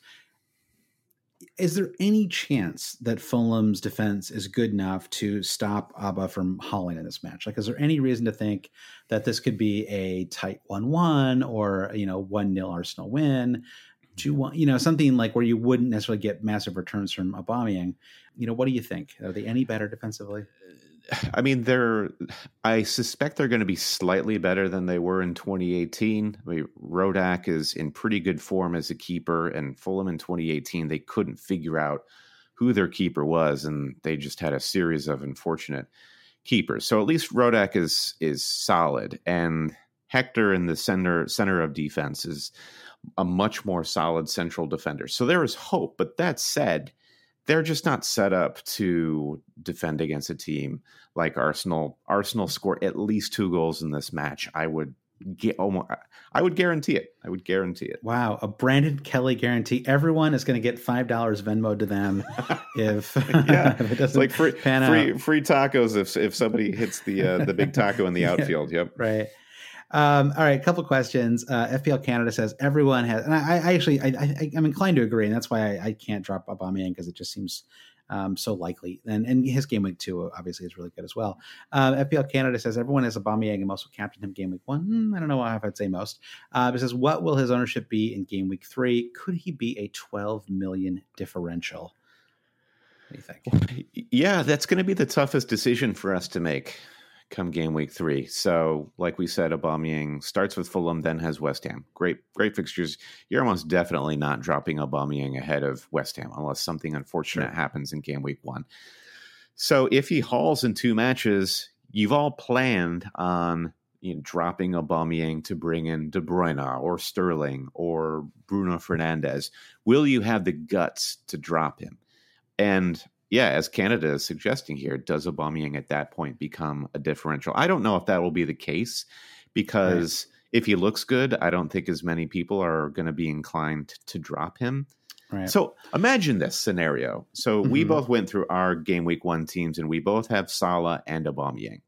Is there any chance that Fulham's defense is good enough to stop Abba from hauling in this match? Like, is there any reason to think that this could be a tight one one or, you know, one nil Arsenal win, two one, you know, something like where you wouldn't necessarily get massive returns from Aubameyang? You know, what do you think? Are they any better defensively? I mean, they're. I suspect they're going to be slightly better than they were in twenty eighteen. I mean, Rodak is in pretty good form as a keeper, and Fulham in twenty eighteen, they couldn't figure out who their keeper was, and they just had a series of unfortunate keepers. So at least Rodak is is solid, and Hector in the center center of defense is a much more solid central defender. So there is hope. But that said, they're just not set up to defend against a team like Arsenal. Arsenal score at least two goals in this match. I would get almost, I would guarantee it. I would guarantee it. Wow, a Brandon Kelly guarantee. Everyone is going to get five dollars Venmo to them if, yeah. if it doesn't like free, pan free, out. Free tacos if if somebody hits the uh, the big taco in the outfield. Yeah, yep. Right. Um, all right, a couple questions. Uh, F P L Canada says everyone has, and I, I actually, I, I, I'm inclined to agree, and that's why I, I can't drop Aubameyang because it just seems um, so likely. And and his game week two obviously is really good as well. Uh, F P L Canada says everyone has Aubameyang and most will captain him game week one. Hmm, I don't know if I'd say most. Uh, it says what will his ownership be in game week three? Could he be a twelve million differential? What do you think? Yeah, that's going to be the toughest decision for us to make come game week three. So, like we said, Aubameyang starts with Fulham, then has West Ham. Great, great fixtures. You're almost definitely not dropping Aubameyang ahead of West Ham unless something unfortunate sure. happens in game week one. So, if he hauls in two matches, you've all planned on you know, dropping Aubameyang to bring in De Bruyne or Sterling or Bruno Fernandes. Will you have the guts to drop him? And yeah, as Canada is suggesting here, does Aubameyang at that point become a differential? I don't know if that will be the case because right. if he looks good, I don't think as many people are going to be inclined to drop him. Right. So imagine this scenario. So mm-hmm. we both went through our game week one teams and we both have Salah and Aubameyang.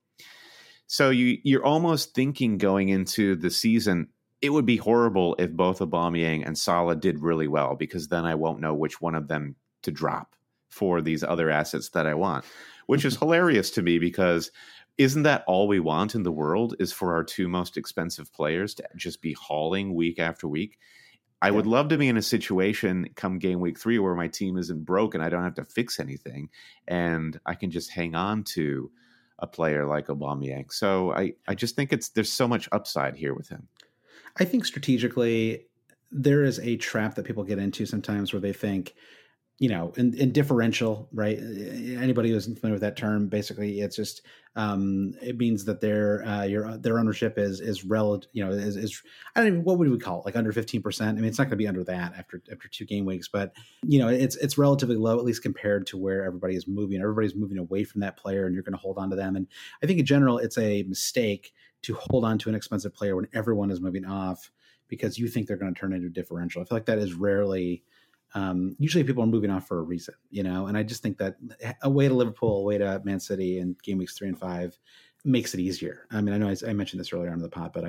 So you, you're almost thinking going into the season, it would be horrible if both Aubameyang and Salah did really well because then I won't know which one of them to drop for these other assets that I want, which is hilarious to me because isn't that all we want in the world is for our two most expensive players to just be hauling week after week? I yeah. would love to be in a situation come game week three where my team isn't broke and I don't have to fix anything and I can just hang on to a player like Aubameyang. So I, I just think it's there's so much upside here with him. I think strategically there is a trap that people get into sometimes where they think, you know, in, in differential, right? Anybody who's familiar with that term, basically, it's just um, it means that their uh, your their ownership is is relative. You know, is, is I don't even what would we call it? Like under fifteen percent. I mean, it's not going to be under that after after two game weeks, but you know, it's it's relatively low, at least compared to where everybody is moving. Everybody's moving away from that player, and you're going to hold on to them. And I think in general, it's a mistake to hold on to an expensive player when everyone is moving off because you think they're going to turn into a differential. I feel like that is rarely. Um, usually people are moving off for a reason, you know, and I just think that away to Liverpool, away to Man City and game weeks three and five makes it easier. I mean, I know I, I mentioned this earlier on in the pod, but I,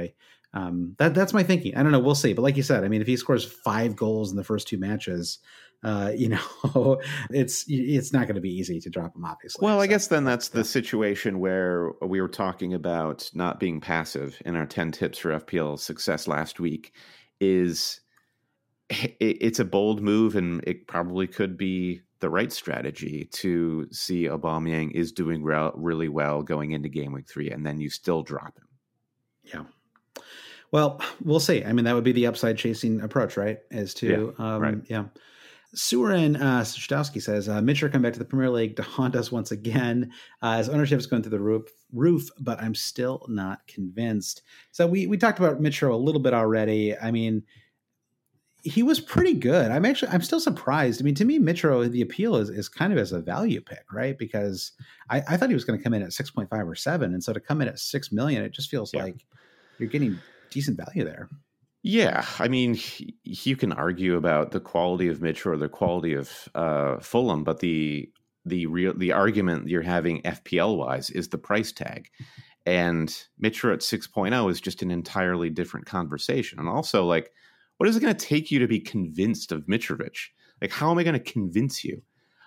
Um, that that's my thinking. I don't know. We'll see. But like you said, I mean, if he scores five goals in the first two matches, uh, you know, it's it's not going to be easy to drop him, obviously. Well, I so, guess then that's the yeah. situation where we were talking about not being passive in our ten tips for F P L success last week. Is it, it's a bold move, and it probably could be the right strategy to see Aubameyang is doing re- really well going into game week three, and then you still drop him. Yeah. Well, we'll see. I mean, that would be the upside chasing approach, right? As to, yeah, um, right. yeah. Surin uh, Stowski says, uh, Mitchell come back to the Premier League to haunt us once again. Uh, his ownership is going through the roof, roof, but I'm still not convinced. So we we talked about Mitchell a little bit already. I mean, he was pretty good. I'm actually, I'm still surprised. I mean, to me, Mitchell, the appeal is, is kind of as a value pick, right? Because I, I thought he was going to come in at six point five or seven. And so to come in at six million, it just feels yeah. like you're getting decent value there. Yeah. I mean, he, you can argue about the quality of Mitchell or the quality of uh, Fulham, but the, the real, the argument you're having F P L wise is the price tag. And Mitchell at six point oh is just an entirely different conversation. And also, like, what is it going to take you to be convinced of Mitrovic? Like, how am I going to convince you?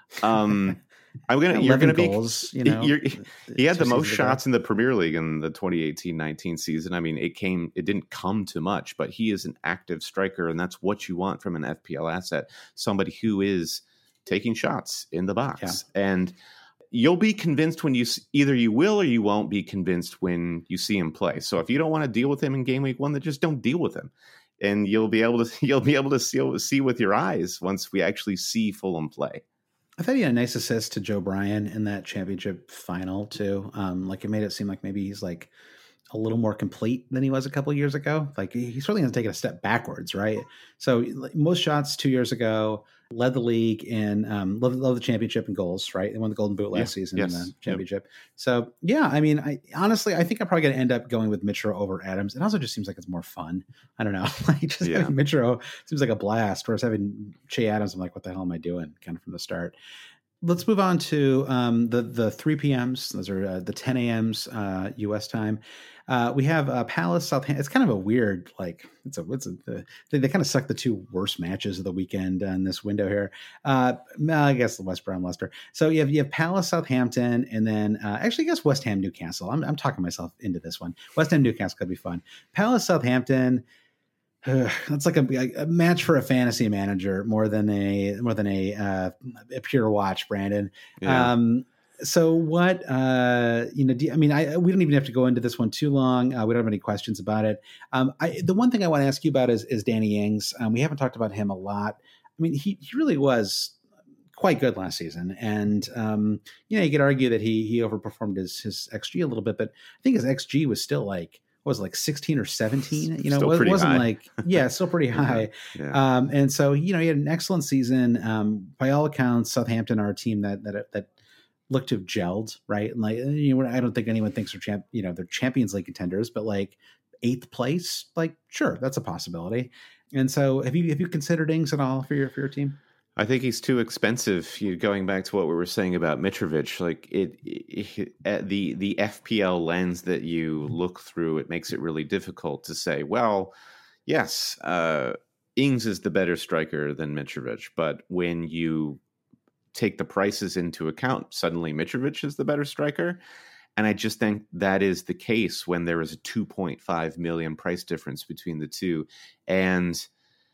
Um, I'm gonna. You're going to be. Goals, you know, you're, he had the most shots in the Premier League in the twenty eighteen nineteen season. I mean, it came. It didn't come to much, but he is an active striker, and that's what you want from an F P L asset. Somebody who is taking shots in the box, yeah. and you'll be convinced when you either you will or you won't be convinced when you see him play. So if you don't want to deal with him in game week one, then just don't deal with him. And you'll be able to you'll be able to see, see with your eyes once we actually see Fulham play. I thought he had a nice assist to Joe Bryan in that championship final too. Um, like it made it seem like maybe he's like a little more complete than he was a couple of years ago. Like he certainly hasn't taken a step backwards, right? So like, most shots two years ago, led the league in um, led, led the championship in goals, right? They won the Golden Boot last yeah, season yes, in the championship. Yep. So yeah, I mean, I honestly, I think I'm probably going to end up going with Mitro over Adams. It also just seems like it's more fun. I don't know, like just yeah. having Mitro seems like a blast. Whereas having Che Adams, I'm like, what the hell am I doing? Kind of from the start. Let's move on to um, the the three p.m.s. Those are uh, the ten a.m.s uh, U S time. Uh, we have uh, Palace Southampton. It's kind of a weird, like it's a it's a the, they, they kind of suck the two worst matches of the weekend in this window here. Uh, I guess the West Brom Leicester. So you have you have Palace Southampton, and then uh, actually I guess West Ham Newcastle. I'm I'm talking myself into this one. West Ham Newcastle could be fun. Palace Southampton. That's like a, a match for a fantasy manager more than a more than a, uh, a pure watch, Brandon. Yeah. Um, so what? Uh, you know, do, I mean, I we don't even have to go into this one too long. Uh, we don't have any questions about it. Um, I, the one thing I want to ask you about is is Danny Ings. Um, we haven't talked about him a lot. I mean, he he really was quite good last season, and um, you know, you could argue that he he overperformed his his X G a little bit, but I think his X G was still like. What was it, like sixteen or seventeen? You know, still it wasn't high. like, yeah, still pretty high. yeah. Yeah. Um, and so, you know, he had an excellent season. Um, by all accounts, Southampton are a team that, that, that looked to have gelled, right? And like, you know, I don't think anyone thinks they're champ, you know, they're Champions League contenders, but like eighth place, like, sure, that's a possibility. And so have you, have you considered Ings at all for your, for your team? I think he's too expensive. You going back to what we were saying about Mitrovic, like it, it, it, the the F P L lens that you look through, it makes it really difficult to say, well, yes, uh, Ings is the better striker than Mitrovic, but when you take the prices into account, suddenly Mitrovic is the better striker. And I just think that is the case when there is a two point five million price difference between the two. And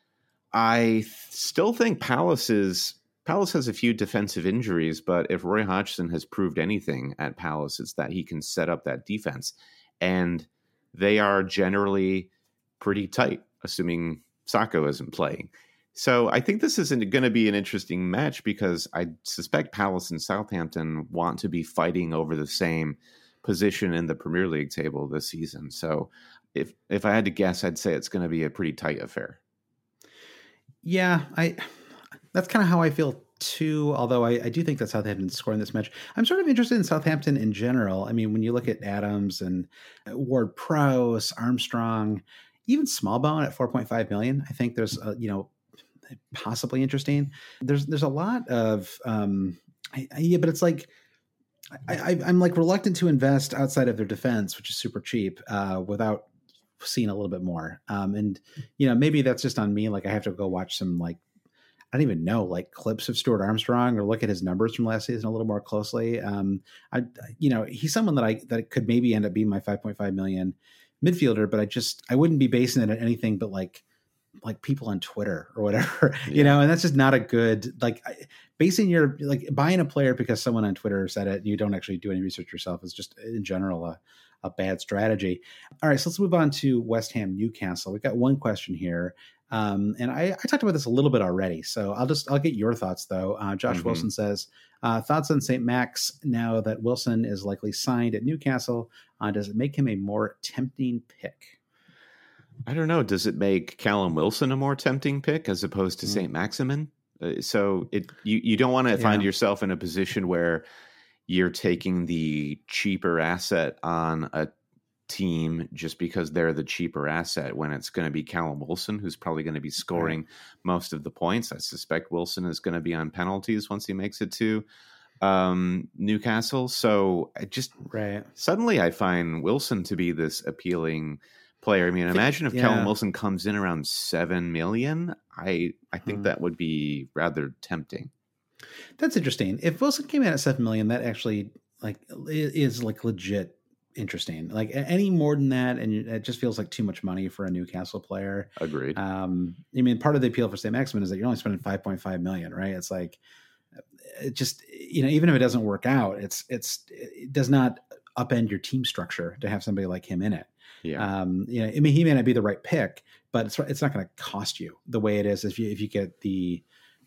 I still think Palace is Palace has a few defensive injuries, but if Roy Hodgson has proved anything at Palace, it's that he can set up that defense, and they are generally pretty tight, assuming Sacco isn't playing. So I think this is going to be an interesting match because I suspect Palace and Southampton want to be fighting over the same position in the Premier League table this season. So if if I had to guess, I'd say it's going to be a pretty tight affair. Yeah, I. That's kind of how I feel too. Although I, I do think that Southampton scoring this match. I'm sort of interested in Southampton in general. I mean, when you look at Adams and Ward-Prowse, Armstrong, even Smallbone at four point five million, I think there's a, you know possibly interesting. There's there's a lot of um, I, I, yeah, but it's like I, I, I'm like reluctant to invest outside of their defense, which is super cheap, uh, without seen a little bit more. Um, and, you know, maybe that's just on me. Like I have to go watch some, like, I don't even know, like clips of Stuart Armstrong or look at his numbers from last season a little more closely. Um, I, you know, he's someone that I, that could maybe end up being my five point five million midfielder, but I just, I wouldn't be basing it on anything but like, like people on Twitter or whatever, yeah. you know, and that's just not a good, like basing your, like buying a player because someone on Twitter said it and you don't actually do any research yourself is just in general a, a bad strategy. All right. So let's move on to West Ham Newcastle. We've got one question here. Um, and I, I talked about this a little bit already, so I'll just, I'll get your thoughts though. Uh, Josh mm-hmm. Wilson says, uh, thoughts on Saint Max now that Wilson is likely signed at Newcastle. Uh, does it make him a more tempting pick? I don't know. Does it make Callum Wilson a more tempting pick as opposed to mm. Saint Maximin? Uh, so it you, you don't want to yeah. find yourself in a position where you're taking the cheaper asset on a team just because they're the cheaper asset when it's going to be Callum Wilson, who's probably going to be scoring right. most of the points. I suspect Wilson is going to be on penalties once he makes it to um, Newcastle. So I just right. suddenly I find Wilson to be this appealing player. I mean, imagine if yeah. Callum Wilson comes in around seven million. I I think hmm. that would be rather tempting. That's interesting. If Wilson came in at seven million, that actually like is like legit interesting. Like any more than that, and it just feels like too much money for a Newcastle player. Agreed. Um, I mean, part of the appeal for Saint Maximin is that you're only spending five point five million, right? It's like it just you know, even if it doesn't work out, it's it's it does not upend your team structure to have somebody like him in it. Yeah. Um, you know, I mean, he may not be the right pick, but it's it's not going to cost you the way it is if you if you get the,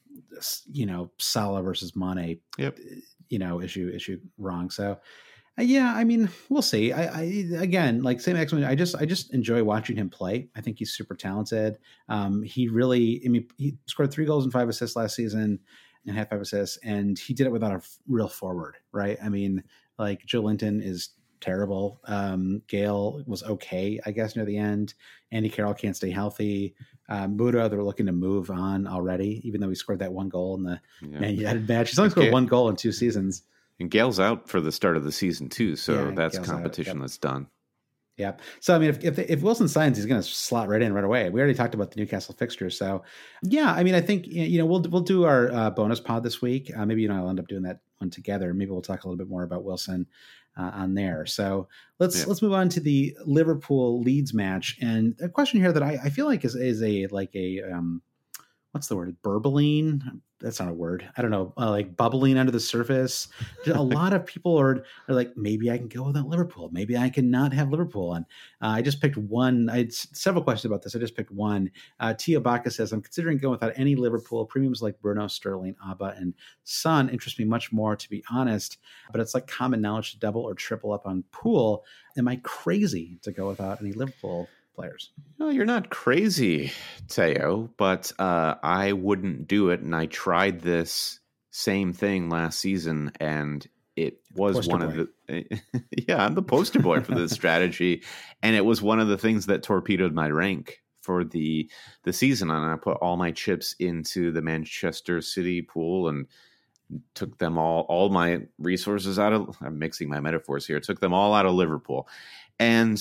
you know, Salah versus Mane, yep. you know, issue issue wrong. So, uh, yeah, I mean, we'll see. I, I again, like Saint Maximin, I just I just enjoy watching him play. I think he's super talented. Um, he really, I mean, he scored three goals and five assists last season, and had five assists, and he did it without a real forward, right? I mean, like Joe Linton is terrible. Um, Gale was okay, I guess, near the end. Andy Carroll can't stay healthy. Uh, Muda, they're looking to move on already, even though he scored that one goal in the yeah. Man United match. He's only scored Gale, one goal in two seasons. And Gale's out for the start of the season too, so yeah, that's Gale's competition yep. that's done. Yeah. So I mean, if if, if Wilson signs, he's going to slot right in right away. We already talked about the Newcastle fixtures, so yeah. I mean, I think you know we'll we'll do our uh, bonus pod this week. Uh, maybe you and I'll end up doing that one together. Maybe we'll talk a little bit more about Wilson uh, on there. So let's yeah. let's move on to the Liverpool Leeds match. And a question here that I, I feel like is is a like a um, what's the word? Burbling. That's not a word. I don't know. Uh, like bubbling under the surface. A lot of people are, are like, maybe I can go without Liverpool. Maybe I can not have Liverpool. And uh, I just picked one. I had several questions about this. I just picked one. Uh, Tia Baca says, I'm considering going without any Liverpool. Premiums like Bruno, Sterling, Abba, and Son interest me much more, to be honest. But it's like common knowledge to double or triple up on Pool. Am I crazy to go without any Liverpool players? No, you're not crazy, Teo, but uh, I wouldn't do it. And I tried this same thing last season, and it was poster one boy. of the yeah, I'm the poster boy for this strategy, and it was one of the things that torpedoed my rank for the the season. And I put all my chips into the Manchester City pool and took them all all my resources out of. I'm mixing my metaphors here. Took them all out of Liverpool, and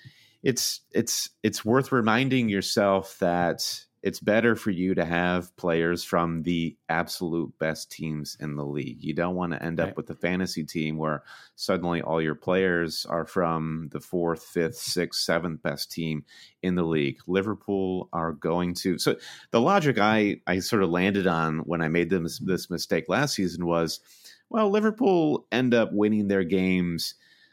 It's it's it's worth reminding yourself that it's better for you to have players from the absolute best teams in the league. You don't want to end right. up with a fantasy team where suddenly all your players are from the fourth, fifth, sixth, seventh best team in the league. Liverpool are going to. So the logic I, I sort of landed on when I made this, this mistake last season was, well, Liverpool end up winning their games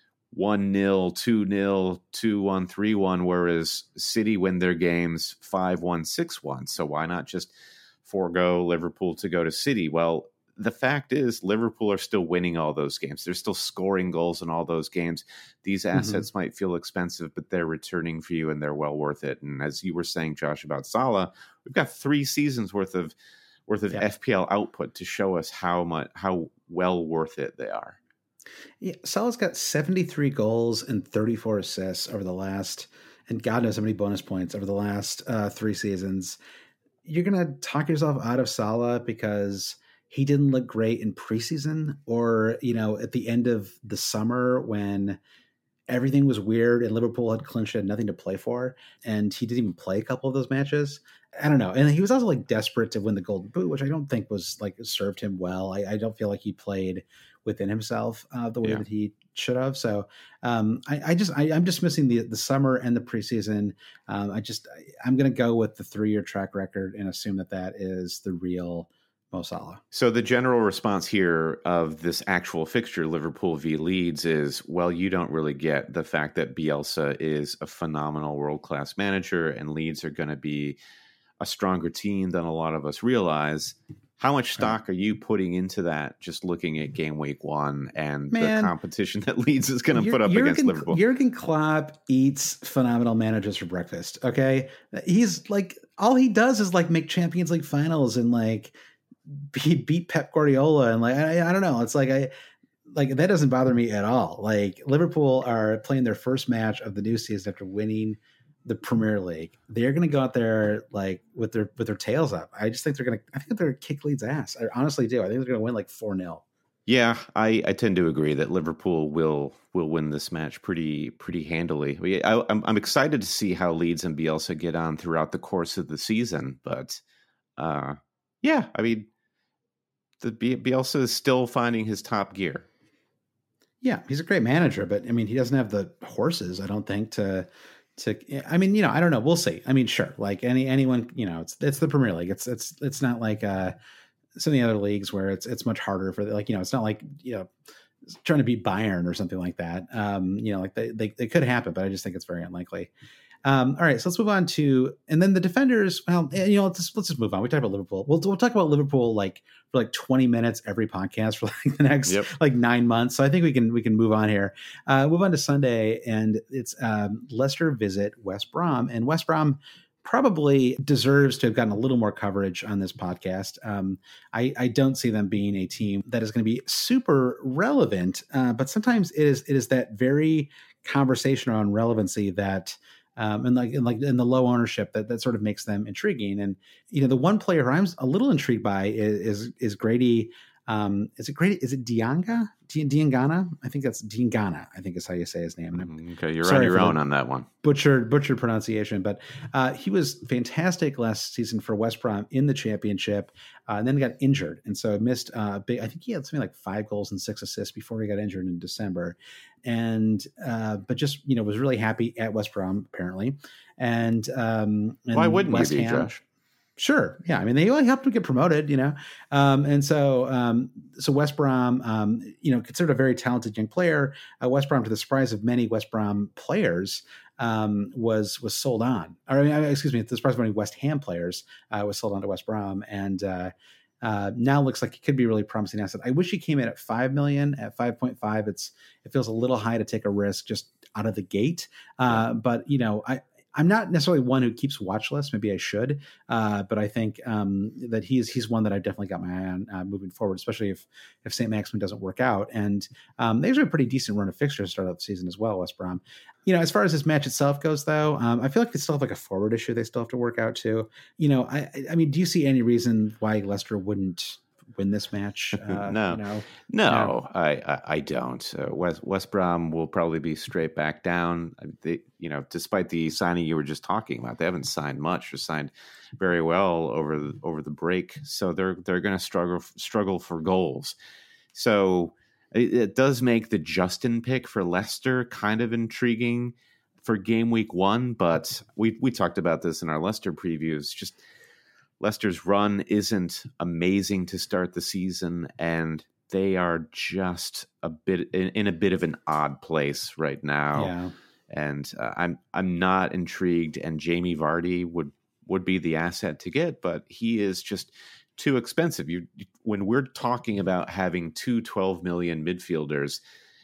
one nil, two nil, two one, three one, whereas City win their games five one, six one. So why not just forego Liverpool to go to City? Well, the fact is Liverpool are still winning all those games. They're still scoring goals in all those games. These assets mm-hmm. might feel expensive, but they're returning for you and they're well worth it. And as you were saying, Josh, about Salah, we've got three seasons worth of worth of yeah. F P L output to show us how much how well worth it they are. Yeah, Salah's got seventy-three goals and thirty-four assists over the last, and God knows how many bonus points over the last uh, three seasons. You're going to talk yourself out of Salah because he didn't look great in preseason, or, you know, at the end of the summer when everything was weird and Liverpool had clinched, had nothing to play for, and he didn't even play a couple of those matches. I don't know. And he was also like desperate to win the Golden Boot, which I don't think was like served him well. I, I don't feel like he played within himself uh, the way yeah. that he should have. So um, I, I just, I, I'm just missing the the summer and the preseason. Um, I just, I, I'm going to go with the three year track record and assume that that is the real Mo Salah. So the general response here of this actual fixture, Liverpool v Leeds, is, well, you don't really get the fact that Bielsa is a phenomenal world-class manager and Leeds are going to be a stronger team than a lot of us realize. How much stock right. are you putting into that, just looking at game week one and Man, the competition that Leeds is going to put up Jurgen, against Liverpool? Jurgen Klopp eats phenomenal managers for breakfast, okay? He's like, all he does is like make Champions League finals and like he beat Pep Guardiola. And like, I, I don't know. It's like, I like, that doesn't bother me at all. Like Liverpool are playing their first match of the new season after winning the Premier League. They're going to go out there like with their with their tails up. I just think they're going to. I think they're going to kick Leeds' ass. I honestly do. I think they're going to win like four nil. Yeah, I, I tend to agree that Liverpool will will win this match pretty pretty handily. We, I, I'm I'm excited to see how Leeds and Bielsa get on throughout the course of the season. But uh, yeah, I mean, the Bielsa is still finding his top gear. Yeah, he's a great manager, but I mean, he doesn't have the horses, I don't think, to. To, I mean, you know, I don't know. We'll see. I mean, sure. Like any, anyone, you know, it's, it's the Premier League. It's, it's, it's not like uh, some of the other leagues where it's, it's much harder for the, like, you know, it's not like, you know, trying to beat Bayern or something like that. Um, you know, like they, they, they could happen, but I just think it's very unlikely. Um, all right, so let's move on to, and then the defenders. Well, you know, let's just, let's just move on. We talked about Liverpool. We'll we'll talk about Liverpool like for like twenty minutes every podcast for like the next yep. like nine months. So I think we can we can move on here. Uh, move on to Sunday, and it's um, Leicester visit West Brom, and West Brom probably deserves to have gotten a little more coverage on this podcast. Um, I, I don't see them being a team that is going to be super relevant, uh, but sometimes it is it is that very conversation on relevancy that. Um, and like, and like in the low ownership that, that sort of makes them intriguing. And, you know, the one player I'm a little intrigued by is, is, is Grady. Um, is it Grady? Is it Dianga? Diangana? I think that's Diangana, I think is how you say his name. And okay. You're on your own on that one. Butchered, butchered pronunciation, but uh, he was fantastic last season for West Brom in the championship, uh, and then got injured. And so missed uh, big, I think he had something like five goals and six assists before he got injured in December. And, uh, but just, you know, was really happy at West Brom apparently. And, um, and why wouldn't West you be, Ham, Josh? Sure. Yeah. I mean, they only helped him get promoted, you know? Um, and so, um, so West Brom, um, you know, considered a very talented young player, uh, West Brom, to the surprise of many West Brom players, um, was, was sold on, or I mean, excuse me, to the surprise of many West Ham players, uh, was sold on to West Brom. And, uh, uh, now looks like it could be a really promising asset. I wish he came in at five million. At five point five. It's, it feels a little high to take a risk just out of the gate. Uh, but you know, I, I'm not necessarily one who keeps watch lists. Maybe I should, uh, but I think um, that he's he's one that I've definitely got my eye on uh, moving forward, especially if if Saint Maximin doesn't work out. And um, they have a pretty decent run of fixtures to start out the season as well, West Brom. You know, as far as this match itself goes, though, um, I feel like they still have like a forward issue they still have to work out too. You know, I I mean, do you see any reason why Leicester wouldn't win this match? Uh, no, you know? no, no, I, I, I don't. Uh, West West Brom will probably be straight back down. They, you know, despite the signing you were just talking about, they haven't signed much or signed very well over the, over the break. So they're they're going to struggle struggle for goals. So it, it does make the Justin pick for Leicester kind of intriguing for game week one. But we we talked about this in our Leicester previews. Just Leicester's run isn't amazing to start the season, and they are just a bit in, in a bit of an odd place right now. Yeah. And uh, I'm I'm not intrigued. And Jamie Vardy would would be the asset to get, but he is just too expensive. You when we're talking about having two twelve million midfielders,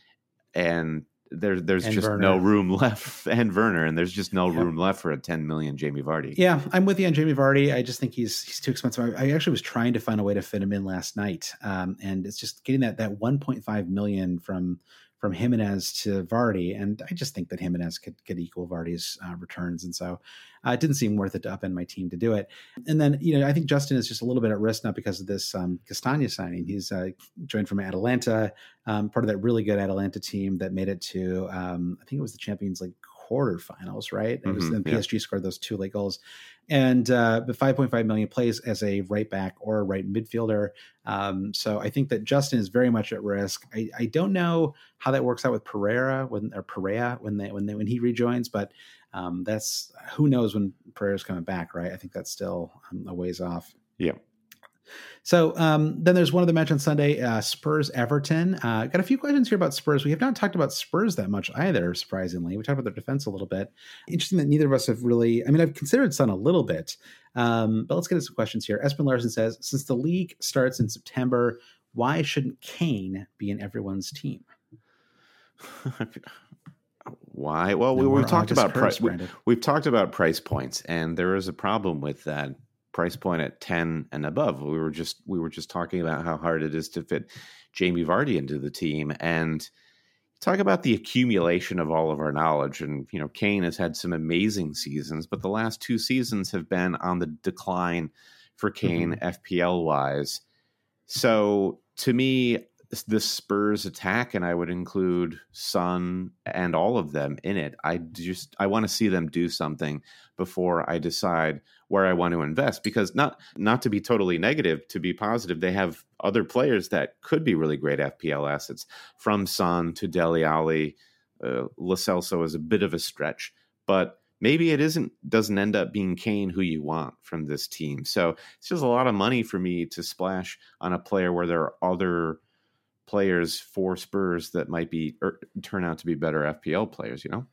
and There, there's and just Werner. no room left, and Werner, and there's just no Yep. room left for a ten million Jamie Vardy. Yeah, I'm with you on Jamie Vardy. I just think he's he's too expensive. I, I actually was trying to find a way to fit him in last night, um, and it's just getting that that one point five million from from Jimenez to Vardy, and I just think that Jimenez could, could equal Vardy's uh, returns, and so uh, it didn't seem worth it to upend my team to do it. And then, you know, I think Justin is just a little bit at risk now because of this um, Castagna signing. He's uh, joined from Atalanta, um, part of that really good Atalanta team that made it to, um, I think it was the Champions League quarterfinals, right? It was, mm-hmm, and P S G yeah. scored those two late goals. And uh, the five point five million plays as a right back or a right midfielder. Um, so I think that Justin is very much at risk. I, I don't know how that works out with Pereira when or Pereira when they when they when he rejoins, but um, that's who knows when Pereira's coming back, right? I think that's still um, a ways off. Yeah. So um, then there's one other match on Sunday, uh, Spurs Everton. Uh, got a few questions here about Spurs. We have not talked about Spurs that much either, surprisingly. We talked about their defense a little bit. Interesting that neither of us have really, I mean, I've considered Son a little bit, um, but let's get into some questions here. Espen Larson says, since the league starts in September, why shouldn't Kane be in everyone's team? Why? Well, no, we, we've talked about price. We, we've talked about price points, and there is a problem with that. Price point at ten and above. We were just we were just talking about how hard it is to fit Jamie Vardy into the team, and talk about the accumulation of all of our knowledge. And you know, Kane has had some amazing seasons, but the last two seasons have been on the decline for Kane, mm-hmm. F P L wise. So to me, the Spurs attack, and I would include Son and all of them in it. I just I want to see them do something before I decide where I want to invest, because not not to be totally negative, to be positive, they have other players that could be really great F P L assets, from Son to Dele Alli. Uh, Lo Celso is a bit of a stretch, but maybe it isn't doesn't end up being Kane who you want from this team. So it's just a lot of money for me to splash on a player where there are other players for Spurs that might be or turn out to be better F P L players, you know?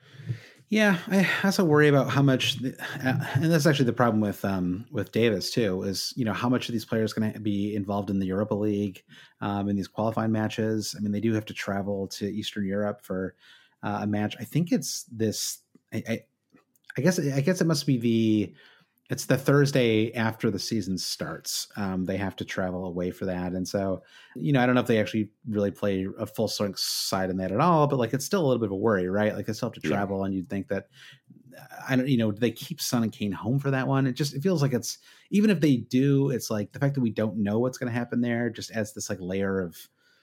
Yeah, I also worry about how much, the, uh, and that's actually the problem with um, with Davis too, is, you know, how much of these players going to be involved in the Europa League, um, in these qualifying matches. I mean, they do have to travel to Eastern Europe for uh, a match. I think it's this, I, I, I guess, I guess it must be the, it's the Thursday after the season starts. Um, they have to travel away for that. And so, you know, I don't know if they actually really play a full strength side in that at all, but like, it's still a little bit of a worry, right? Like they still have to travel, yeah. And you'd think that, I don't, you know, do they keep Son and Kane home for that one? It just, it feels like it's, even if they do, it's like the fact that we don't know what's going to happen there just adds this like layer of,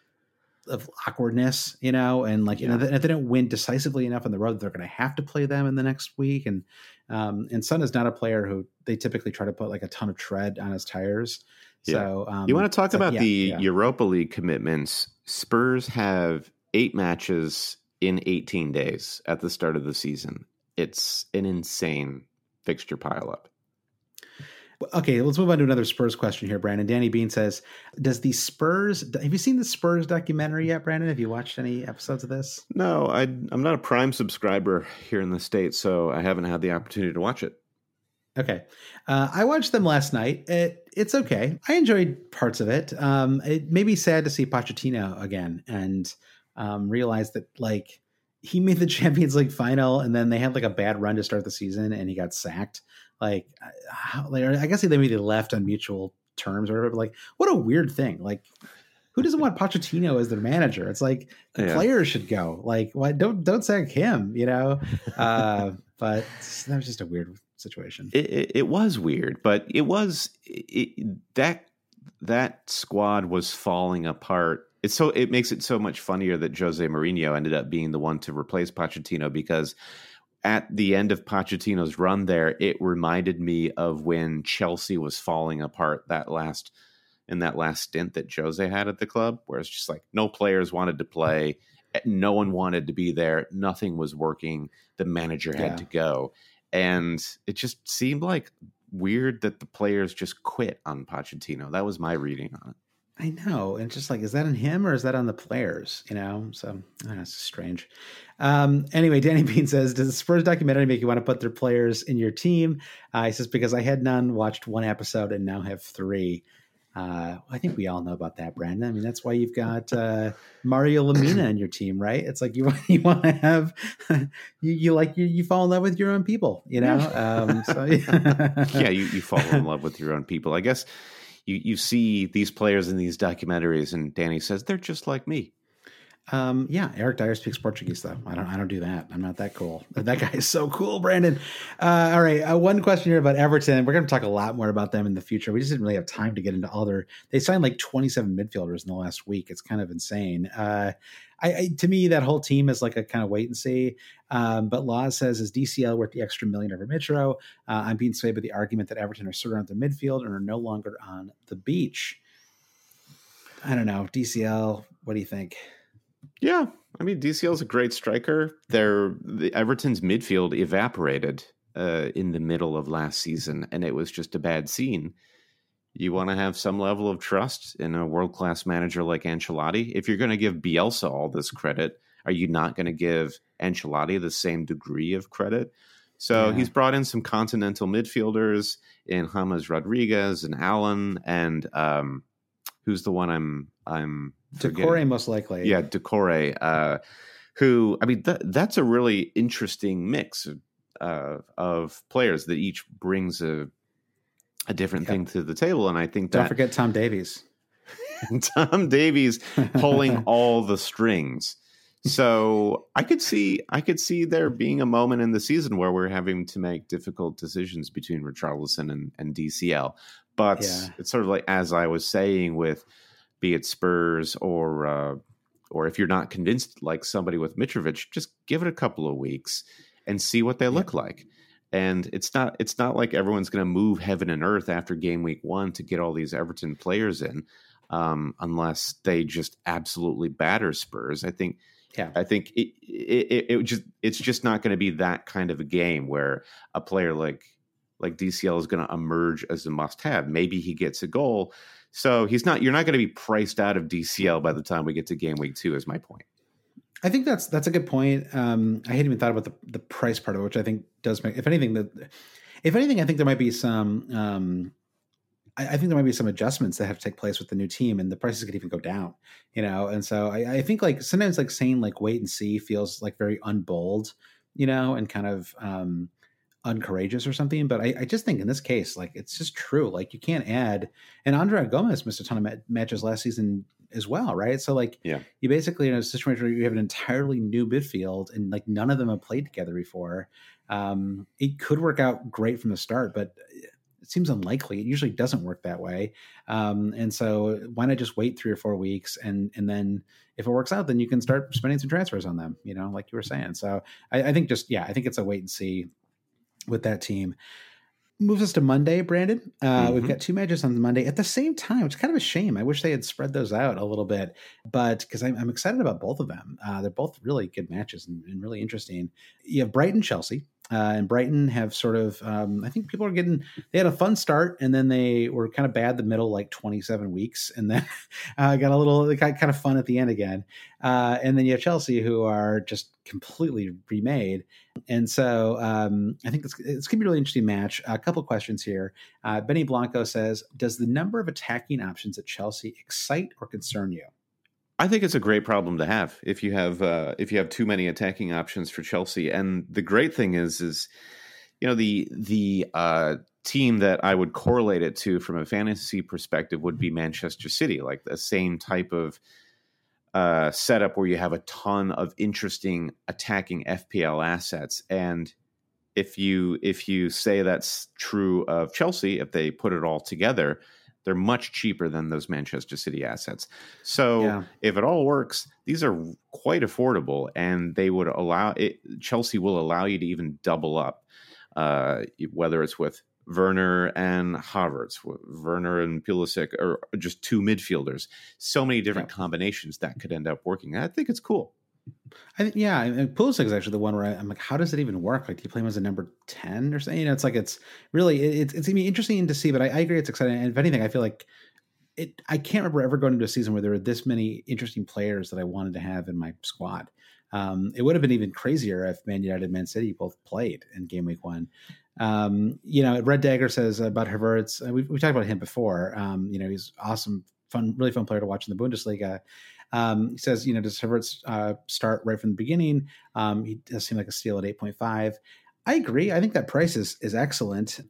of awkwardness, you know, and like, yeah. you know, if they don't win decisively enough on the road, they're going to have to play them in the next week. And, um, and Son is not a player who they typically try to put like a ton of tread on his tires. Yeah. So, um, you want to talk about like, the yeah, yeah. Europa League commitments? Spurs have eight matches in eighteen days at the start of the season. It's an insane fixture pileup. Okay, let's move on to another Spurs question here, Brandon. Danny Bean says, does the Spurs, have you seen the Spurs documentary yet, Brandon? Have you watched any episodes of this? No, I, I'm not a Prime subscriber here in the States, so I haven't had the opportunity to watch it. Okay. Uh, I watched them last night. It, it's okay. I enjoyed parts of it. Um, it made me sad to see Pochettino again and um, realize that, like, he made the Champions League final and then they had like a bad run to start the season and he got sacked. Like, how, like I guess they maybe left on mutual terms or whatever. But like, what a weird thing. Like, who doesn't want Pochettino as their manager? It's like the yeah. players should go. Like, why don't don't sack him? You know. Uh, but that was just a weird situation. It, it, it was weird, but it was it, that that squad was falling apart. It's so it makes it so much funnier that Jose Mourinho ended up being the one to replace Pochettino, because at the end of Pochettino's run there, it reminded me of when Chelsea was falling apart that last in that last stint that Jose had at the club, where it's just like no players wanted to play, no one wanted to be there, nothing was working, the manager had yeah. to go, and it just seemed like weird that the players just quit on Pochettino. That was my reading on it. I know. And just like, is that on him or is that on the players? You know, so I don't know, it's strange. Um, anyway, Danny Bean says, does the Spurs documentary make you want to put their players in your team? Uh, he says, because I had none, watched one episode and now have three. Uh, I think we all know about that, Brandon. I mean, that's why you've got uh, Mario Lemina in your team, right? It's like you, you want to have, you, you like, you, you fall in love with your own people, you know? Um, so, yeah, yeah you, you fall in love with your own people, I guess. You you see these players in these documentaries, and Danny says they're just like me. Um, yeah, Eric Dyer speaks Portuguese though. I don't, I don't do that. I'm not that cool. That guy is so cool, Brandon. Uh, all right. Uh, one question here about Everton. We're going to talk a lot more about them in the future. We just didn't really have time to get into all their, they signed like twenty-seven midfielders in the last week. It's kind of insane. Uh, I, I to me, that whole team is like a kind of wait and see. Um, but Laws says, is D C L worth the extra million over Mitro? Uh, I'm being swayed by the argument that Everton are sorted out the midfield and are no longer on the beach. I don't know. D C L, what do you think? Yeah, I mean, D C L is a great striker. They're, the Everton's midfield evaporated uh, in the middle of last season, and it was just a bad scene. You want to have some level of trust in a world-class manager like Ancelotti. If you're going to give Bielsa all this credit, are you not going to give Ancelotti the same degree of credit? So yeah. He's brought in some continental midfielders in James Rodriguez and Allen, and um, who's the one I'm I'm Decore most likely. Yeah, Decore, uh, who, I mean, th- that's a really interesting mix of, uh, of players that each brings a a different yep. thing to the table. And I think Don't that... forget Tom Davies. Tom Davies pulling all the strings. So I could see I could see there being a moment in the season where we're having to make difficult decisions between Richarlison and, and D C L. But yeah. It's sort of like, as I was saying, with be it Spurs or uh, or if you're not convinced like somebody with Mitrovic, just give it a couple of weeks and see what they look yeah. like. And it's not it's not like everyone's going to move heaven and earth after game week one to get all these Everton players in, um, unless they just absolutely batter Spurs. I think yeah. I think it, it, it just it's just not going to be that kind of a game where a player like like D C L is going to emerge as a must-have. Maybe he gets a goal. So he's not. You're not going to be priced out of D C L by the time we get to game week two. Is my point. I think that's that's a good point. Um, I hadn't even thought about the, the price part of it, which I think does make. If anything, that if anything, I think there might be some. Um, I, I think there might be some adjustments that have to take place with the new team, and the prices could even go down. You know, and so I, I think like sometimes like saying like wait and see feels like very unbold, you know, and kind of. Um, uncourageous or something, but I, I just think in this case, like it's just true. Like you can't add, and Andre Gomez missed a ton of ma- matches last season as well, right? So like, yeah, you basically in a situation where you have an entirely new midfield and like none of them have played together before. Um, it could work out great from the start, but it seems unlikely. It usually doesn't work that way. Um, and so why not just wait three or four weeks and and then if it works out, then you can start spending some transfers on them, you know, like you were saying. So I, I think just yeah, I think it's a wait and see with that team. Moves us to Monday, Brandon. Uh, mm-hmm. We've got two matches on Monday at the same time. It's kind of a shame. I wish they had spread those out a little bit, but because I'm, I'm excited about both of them. Uh, they're both really good matches and, and really interesting. You have Brighton, Chelsea. Uh, and Brighton have sort of, um, I think people are getting, they had a fun start and then they were kind of bad the middle, like twenty-seven weeks. And then uh, got a little, they got kind of fun at the end again. Uh, and then you have Chelsea who are just completely remade. And so um, I think it's, it's going to be a really interesting match. A couple of questions here. Uh, Benny Blanco says, does the number of attacking options at Chelsea excite or concern you? I think it's a great problem to have if you have uh, if you have too many attacking options for Chelsea. And the great thing is, is you know the the uh, team that I would correlate it to from a fantasy perspective would be Manchester City, like the same type of uh, setup where you have a ton of interesting attacking F P L assets. And if you if you say that's true of Chelsea, if they put it all together, they're much cheaper than those Manchester City assets. So yeah. if it all works, these are quite affordable, and they would allow it. Chelsea will allow you to even double up, uh, whether it's with Werner and Havertz, Werner and Pulisic, or just two midfielders. So many different yeah. combinations that could end up working. I think it's cool. I think, yeah, and Pulisic is actually the one where I'm like, how does it even work? Like, do you play him as a number ten or something? You know, it's like, it's really, it's, it's going to be interesting to see, but I, I agree. It's exciting. And if anything, I feel like it, I can't remember ever going into a season where there were this many interesting players that I wanted to have in my squad. Um, it would have been even crazier if Man United and Man City both played in game week one. Um, you know, Red Dagger says about Havertz, we've, we've talked about him before. Um, you know, he's awesome, fun, really fun player to watch in the Bundesliga. Um, he says, you know, does Havertz uh, start right from the beginning? Um, he does seem like a steal at eight point five. I agree. I think that price is is excellent.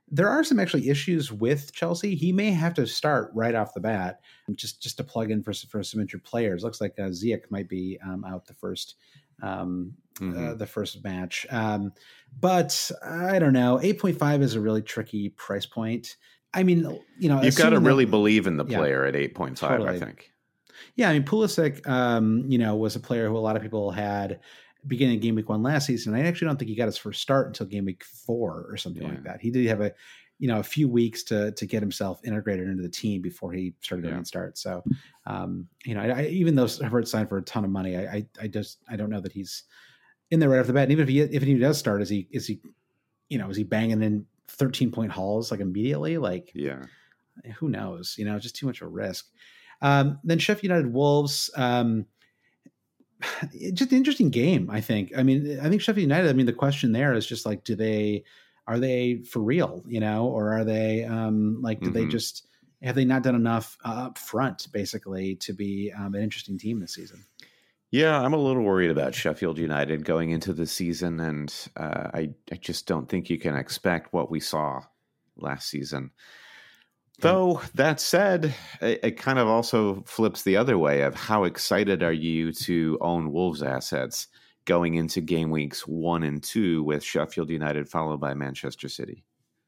there are some actually issues with Chelsea. He may have to start right off the bat, just just to plug in for for some injured players. Looks like uh, Ziyech might be um, out the first um, mm-hmm. uh, the first match. Um, but I don't know. eight point five is a really tricky price point. I mean, you know, you've got to really that, believe in the player yeah, at eight point five. Totally. I think. Yeah, I mean, Pulisic, um, you know, was a player who a lot of people had beginning of game week one last season. I actually don't think he got his first start until game week four or something yeah. like that. He did have a, you know, a few weeks to to get himself integrated into the team before he started getting yeah. starts. So, um, you know, I, I, even though Havertz signed for a ton of money, I, I, I just I don't know that he's in there right off the bat. And even if he if he does start, is he is he, you know, is he banging in thirteen point hauls like immediately? Like, yeah, who knows? You know, just too much of a risk. Um, then Sheffield United Wolves. Um, just an interesting game, I think. I mean, I think Sheffield United, I mean, the question there is just like, do they, are they for real, you know, or are they um, like, do mm-hmm. they just, have they not done enough uh, up front, basically, to be um, an interesting team this season? Yeah, I'm a little worried about Sheffield United going into the season, and uh, I, I just don't think you can expect what we saw last season. Though, that said, it, it kind of also flips the other way of how excited are you to own Wolves assets going into game weeks one and two with Sheffield United followed by Manchester City?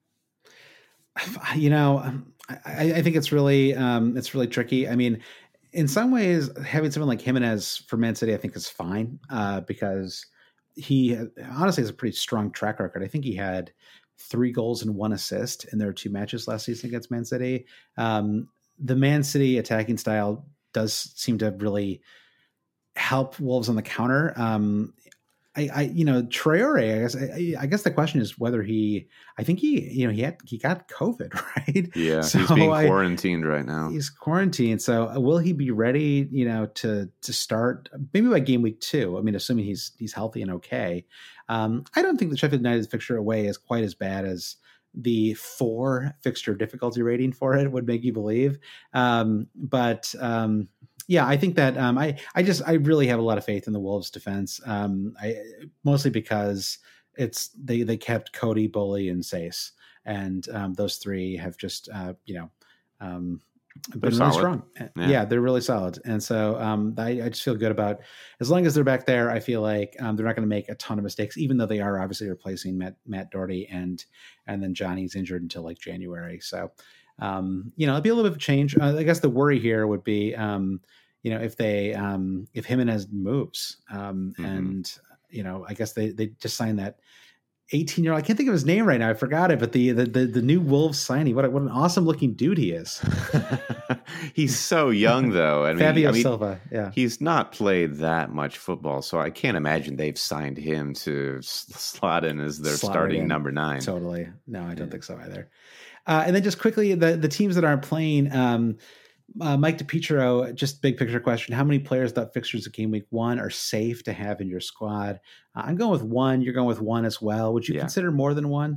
You know, I, I think it's really um, it's really tricky. I mean, in some ways, having someone like Jimenez for Man City, I think is fine uh, because he honestly has a pretty strong track record. I think he had three goals and one assist in their two matches last season against Man City. Um, the Man City attacking style does seem to really help Wolves on the counter. Um, I, I, you know, Traore, I guess, I, I guess the question is whether he, I think he, you know, he had, he got COVID, right? Yeah. So he's being I, quarantined right now. He's quarantined. So will he be ready, you know, to, to start maybe by game week two? I mean, assuming he's, he's healthy and okay. Um, I don't think the Sheffield United's fixture away is quite as bad as the four fixture difficulty rating for it would make you believe. Um, but, um, Yeah, I think that um, I I just I really have a lot of faith in the Wolves defense. Um, I mostly because it's they they kept Cody, Bully, and Sace, and um, those three have just uh, you know um, been really strong. Yeah. yeah, they're really solid, and so um, I, I just feel good about as long as they're back there. I feel like um, they're not going to make a ton of mistakes, even though they are obviously replacing Matt Matt Doherty and and then Johnny's injured until like January. So. Um, you know, it'd be a little bit of a change. Uh, I guess the worry here would be, um, you know, if they, um, if Jimenez moves, um, mm-hmm. and, you know, I guess they, they just signed that eighteen year old, I can't think of his name right now. I forgot it, but the, the, the, the new Wolves signing, what, a, what an awesome looking dude he is. He's so young though. I mean, Fabio I mean, Silva. Yeah. He's not played that much football. So I can't imagine they've signed him to slot in as their slot starting number nine. Totally. No, I don't yeah. think so either. Uh, and then just quickly, the, the teams that aren't playing, um, uh, Mike DiPietro, just big picture question. How many players that fixtures of game week one are safe to have in your squad? Uh, I'm going with one. You're going with one as well. Would you yeah. consider more than one?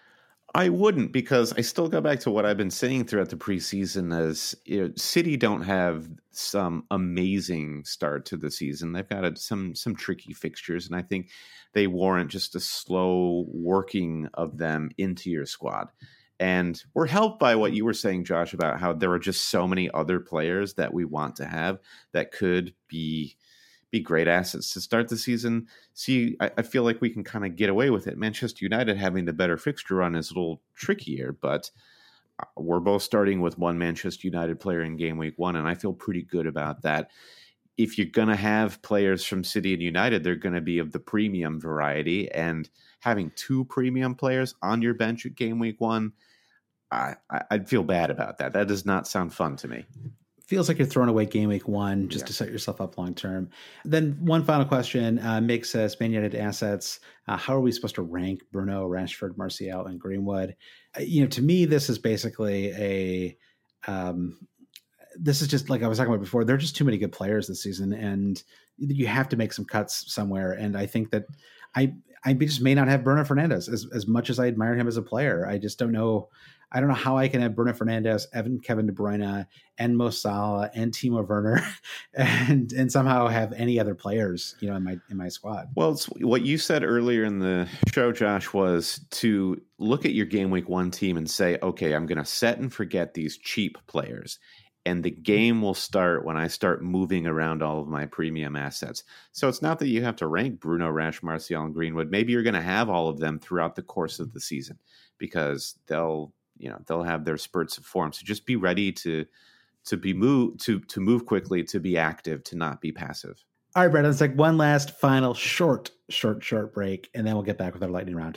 I wouldn't, because I still go back to what I've been saying throughout the preseason as you know, City don't have some amazing start to the season. They've got a, some some tricky fixtures, and I think they warrant just a slow working of them into your squad. And we're helped by what you were saying, Josh, about how there are just so many other players that we want to have that could be be great assets to start the season. See, I, I feel like we can kind of get away with it. Manchester United having the better fixture run is a little trickier, but we're both starting with one Manchester United player in game week one, and I feel pretty good about that. If you're going to have players from City and United, they're going to be of the premium variety, and having two premium players on your bench at game week one, I, I'd feel bad about that. That does not sound fun to me. Feels like you're throwing away game week one just yeah. to set yourself up long term. Then one final question, uh, Mick says, Man United assets, uh, how are we supposed to rank Bruno, Rashford, Martial, and Greenwood? Uh, you know, to me, this is basically a um, this is just like I was talking about before. There are just too many good players this season, and you have to make some cuts somewhere. And I think that I I just may not have Bruno Fernandes as as much as I admire him as a player. I just don't know. I don't know how I can have Bruno Fernandes, Evan, Kevin De Bruyne, and Mo Salah and Timo Werner, and and somehow have any other players, you know, in my in my squad. Well, it's what you said earlier in the show, Josh, was to look at your game week one team and say, okay, I'm going to set and forget these cheap players. And the game will start when I start moving around all of my premium assets. So it's not that you have to rank Bruno, Rash, Martial, and Greenwood. Maybe you're going to have all of them throughout the course of the season because they'll, you know, they'll have their spurts of form. So just be ready to to be move to to move quickly, to be active, to not be passive. All right, Brad, let's take one last final short, short, short break, and then we'll get back with our lightning round.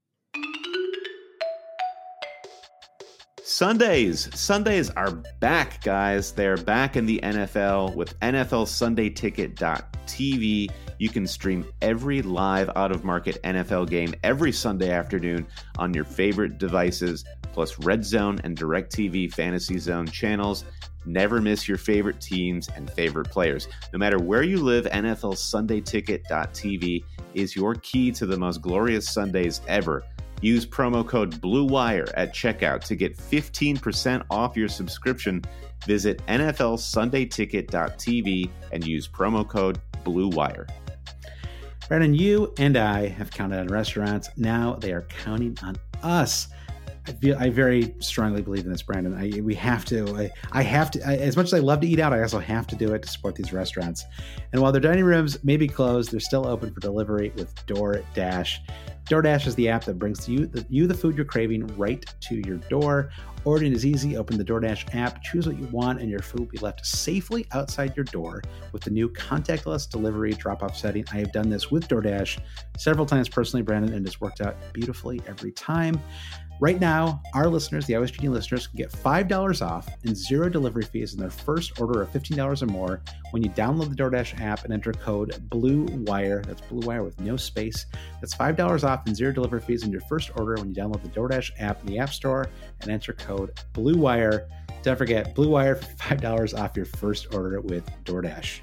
Sundays. Sundays are back, guys. They're back in the N F L with N F L Sunday Ticket dot T V. You can stream every live out-of-market N F L game every Sunday afternoon on your favorite devices, plus Red Zone and DirecTV Fantasy Zone channels. Never miss your favorite teams and favorite players. No matter where you live, N F L Sunday Ticket dot T V is your key to the most glorious Sundays ever. Use promo code BLUEWIRE at checkout to get fifteen percent off your subscription. Visit N F L Sunday Ticket dot T V and use promo code BLUEWIRE. Brandon, you and I have counted on restaurants. Now they are counting on us. I feel I very strongly believe in this, Brandon. I, we have to. I, I have to. I, as much as I love to eat out, I also have to do it to support these restaurants. And while their dining rooms may be closed, they're still open for delivery with DoorDash. DoorDash is the app that brings you the, you the food you're craving right to your door. Ordering is easy. Open the DoorDash app, choose what you want, and your food will be left safely outside your door with the new contactless delivery drop-off setting. I have done this with DoorDash several times personally, Brandon, and it's worked out beautifully every time. Right now, our listeners, the I Was Cheating listeners, can get five dollars off and zero delivery fees in their first order of fifteen dollars or more when you download the DoorDash app and enter code BLUEWIRE. That's BLUEWIRE with no space. That's five dollars off and zero delivery fees in your first order when you download the DoorDash app in the App Store and enter code BLUEWIRE. Don't forget, BLUEWIRE for five dollars off your first order with DoorDash.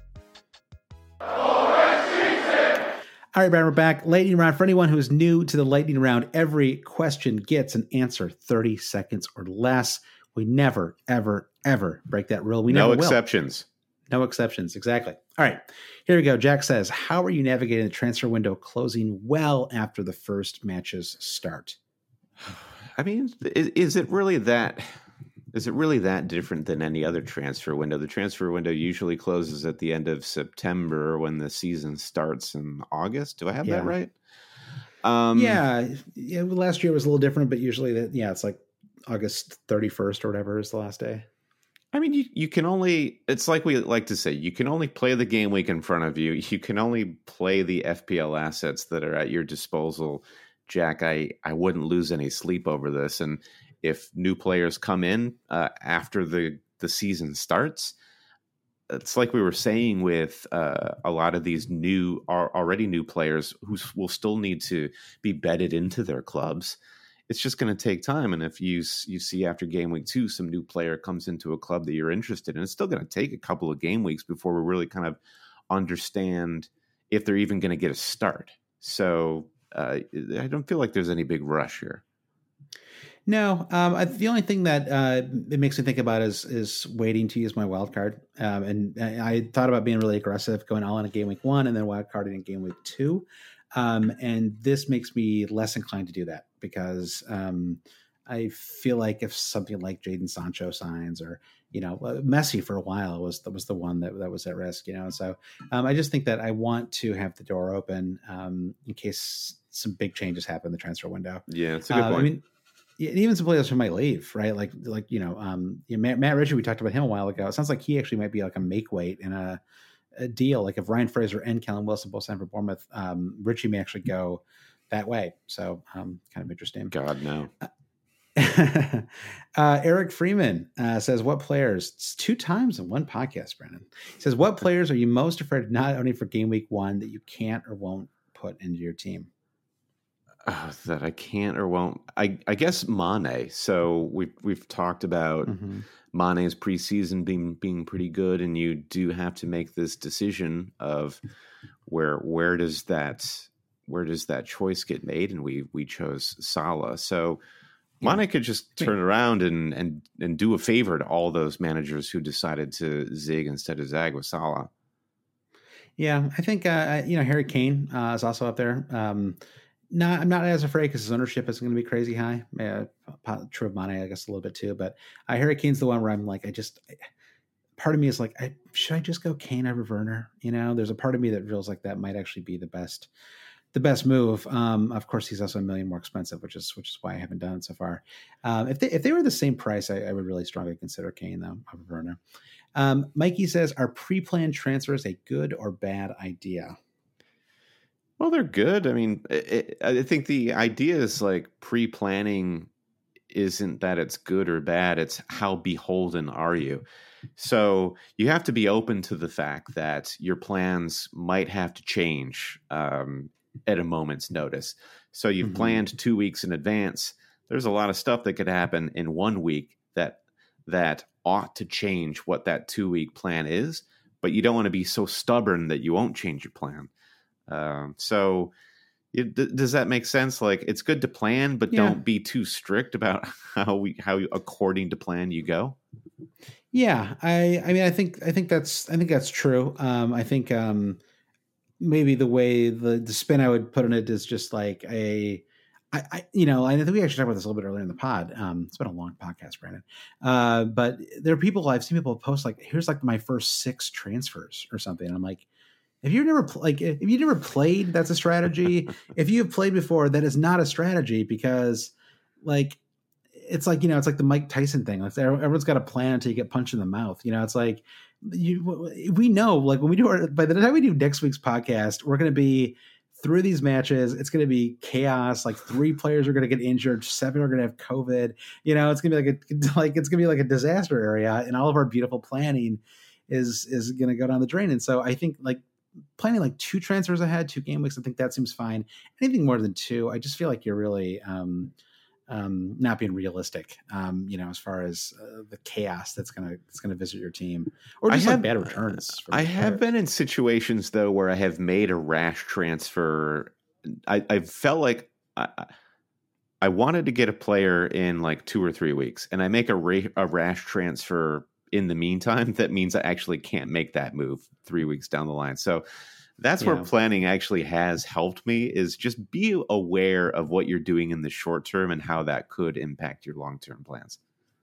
All right, Brad, we're back. Lightning round. For anyone who is new to the lightning round, every question gets an answer thirty seconds or less. We never, ever, ever break that rule. We no never exceptions. Will. No exceptions. Exactly. All right, here we go. Jack says, how are you navigating the transfer window closing well after the first matches start? I mean, is, is it really that... Is it really that different than any other transfer window? The transfer window usually closes at the end of September when the season starts in August. Do I have yeah. that right? Um, yeah. yeah. Last year was a little different, but usually, that yeah, it's like August thirty-first or whatever is the last day. I mean, you, you can only, it's like we like to say, you can only play the game week in front of you. You can only play the F P L assets that are at your disposal. Jack, I, I wouldn't lose any sleep over this. And if new players come in uh, after the, the season starts, it's like we were saying with uh, a lot of these new, are already new players who will still need to be bedded into their clubs. It's just going to take time. And if you you see after game week two, some new player comes into a club that you're interested in, it's still going to take a couple of game weeks before we really kind of understand if they're even going to get a start. So uh, I don't feel like there's any big rush here. No, um, I, the only thing that uh, it makes me think about is is waiting to use my wild card. Um, and I, I thought about being really aggressive, going all in a game week one and then wild carding in game week two. Um, and this makes me less inclined to do that because um, I feel like if something like Jadon Sancho signs or, you know, Messi for a while was was the one that, that was at risk, you know. And so um, I just think that I want to have the door open um, in case some big changes happen in the transfer window. Yeah, it's a good uh, point. I mean, even some players who might leave, right? Like, like you know, um, you know, Matt, Matt Ritchie, we talked about him a while ago. It sounds like he actually might be like a make weight in a, a deal. Like if Ryan Fraser and Kellen Wilson both signed for Bournemouth, um, Ritchie may actually go that way. So um, kind of interesting. God, no. Uh, uh, Eric Freeman uh, says, what players, it's two times in one podcast, Brennan, he says, what players are you most afraid of not owning for game week one that you can't or won't put into your team? Uh, that I can't or won't. I, I guess Mane. So we've we've talked about mm-hmm. Mane's preseason being being pretty good, and you do have to make this decision of where where does that where does that choice get made, and we we chose Salah. So Mane could just turn around and, and and do a favor to all those managers who decided to zig instead of zag with Salah. Yeah, I think uh, you know Harry Kane uh, is also up there. Um, not, I'm not as afraid because his ownership isn't going to be crazy high. Uh, true of Mane, I guess a little bit too. But uh, Harry Kane's the one where I'm like, I just part of me is like, I, should I just go Kane over Werner? You know, there's a part of me that feels like that might actually be the best. The best move. Um, of course, he's also a million more expensive, which is which is why I haven't done it so far. Um, if they if they were the same price, I, I would really strongly consider Kane though over Werner. Um, Mikey says, "Are pre-planned transfers a good or bad idea?" Well, they're good. I mean, it, I think the idea is like pre-planning isn't that it's good or bad. It's how beholden are you. So you have to be open to the fact that your plans might have to change um, at a moment's notice. So you've mm-hmm. planned two weeks in advance. There's a lot of stuff that could happen in one week that that ought to change what that two-week plan is, but you don't want to be so stubborn that you won't change your plan. Um, so it, th- does that make sense? Like, it's good to plan, but yeah. don't be too strict about how we how according to plan you go. Yeah, I I mean I think I think that's I think that's true. Um, I think um, maybe the way the, the spin I would put on it is just like a I, I you know I think we actually talked about this a little bit earlier in the pod. Um, it's been a long podcast, Brandon. Uh, but there are people I've seen people post like, here's like my first six transfers or something. And I'm like, if you've never like if you never played, that's a strategy. If you have played before, that is not a strategy because like. It's like, you know, it's like the Mike Tyson thing. Like everyone's got a plan until you get punched in the mouth. You know, it's like you, we know, like when we do our, by the time we do next week's podcast, we're going to be through these matches. It's going to be chaos. Like three players are going to get injured. Seven are going to have COVID. You know, it's going to be like a, like, it's going to be like a disaster area, and all of our beautiful planning is, is going to go down the drain. And so I think like planning like two transfers ahead, two game weeks, I think that seems fine. Anything more than two, I just feel like you're really, um, Um, not being realistic, um, you know, as far as uh, the chaos that's gonna that's gonna visit your team, or just I have, like bad returns. I have been in situations though where I have made a rash transfer. I, I felt like I, I wanted to get a player in like two or three weeks, and I make a, ra- a rash transfer in the meantime. That means I actually can't make that move three weeks down the line. So. That's yeah. where planning actually has helped me, is just be aware of what you're doing in the short term and how that could impact your long-term plans.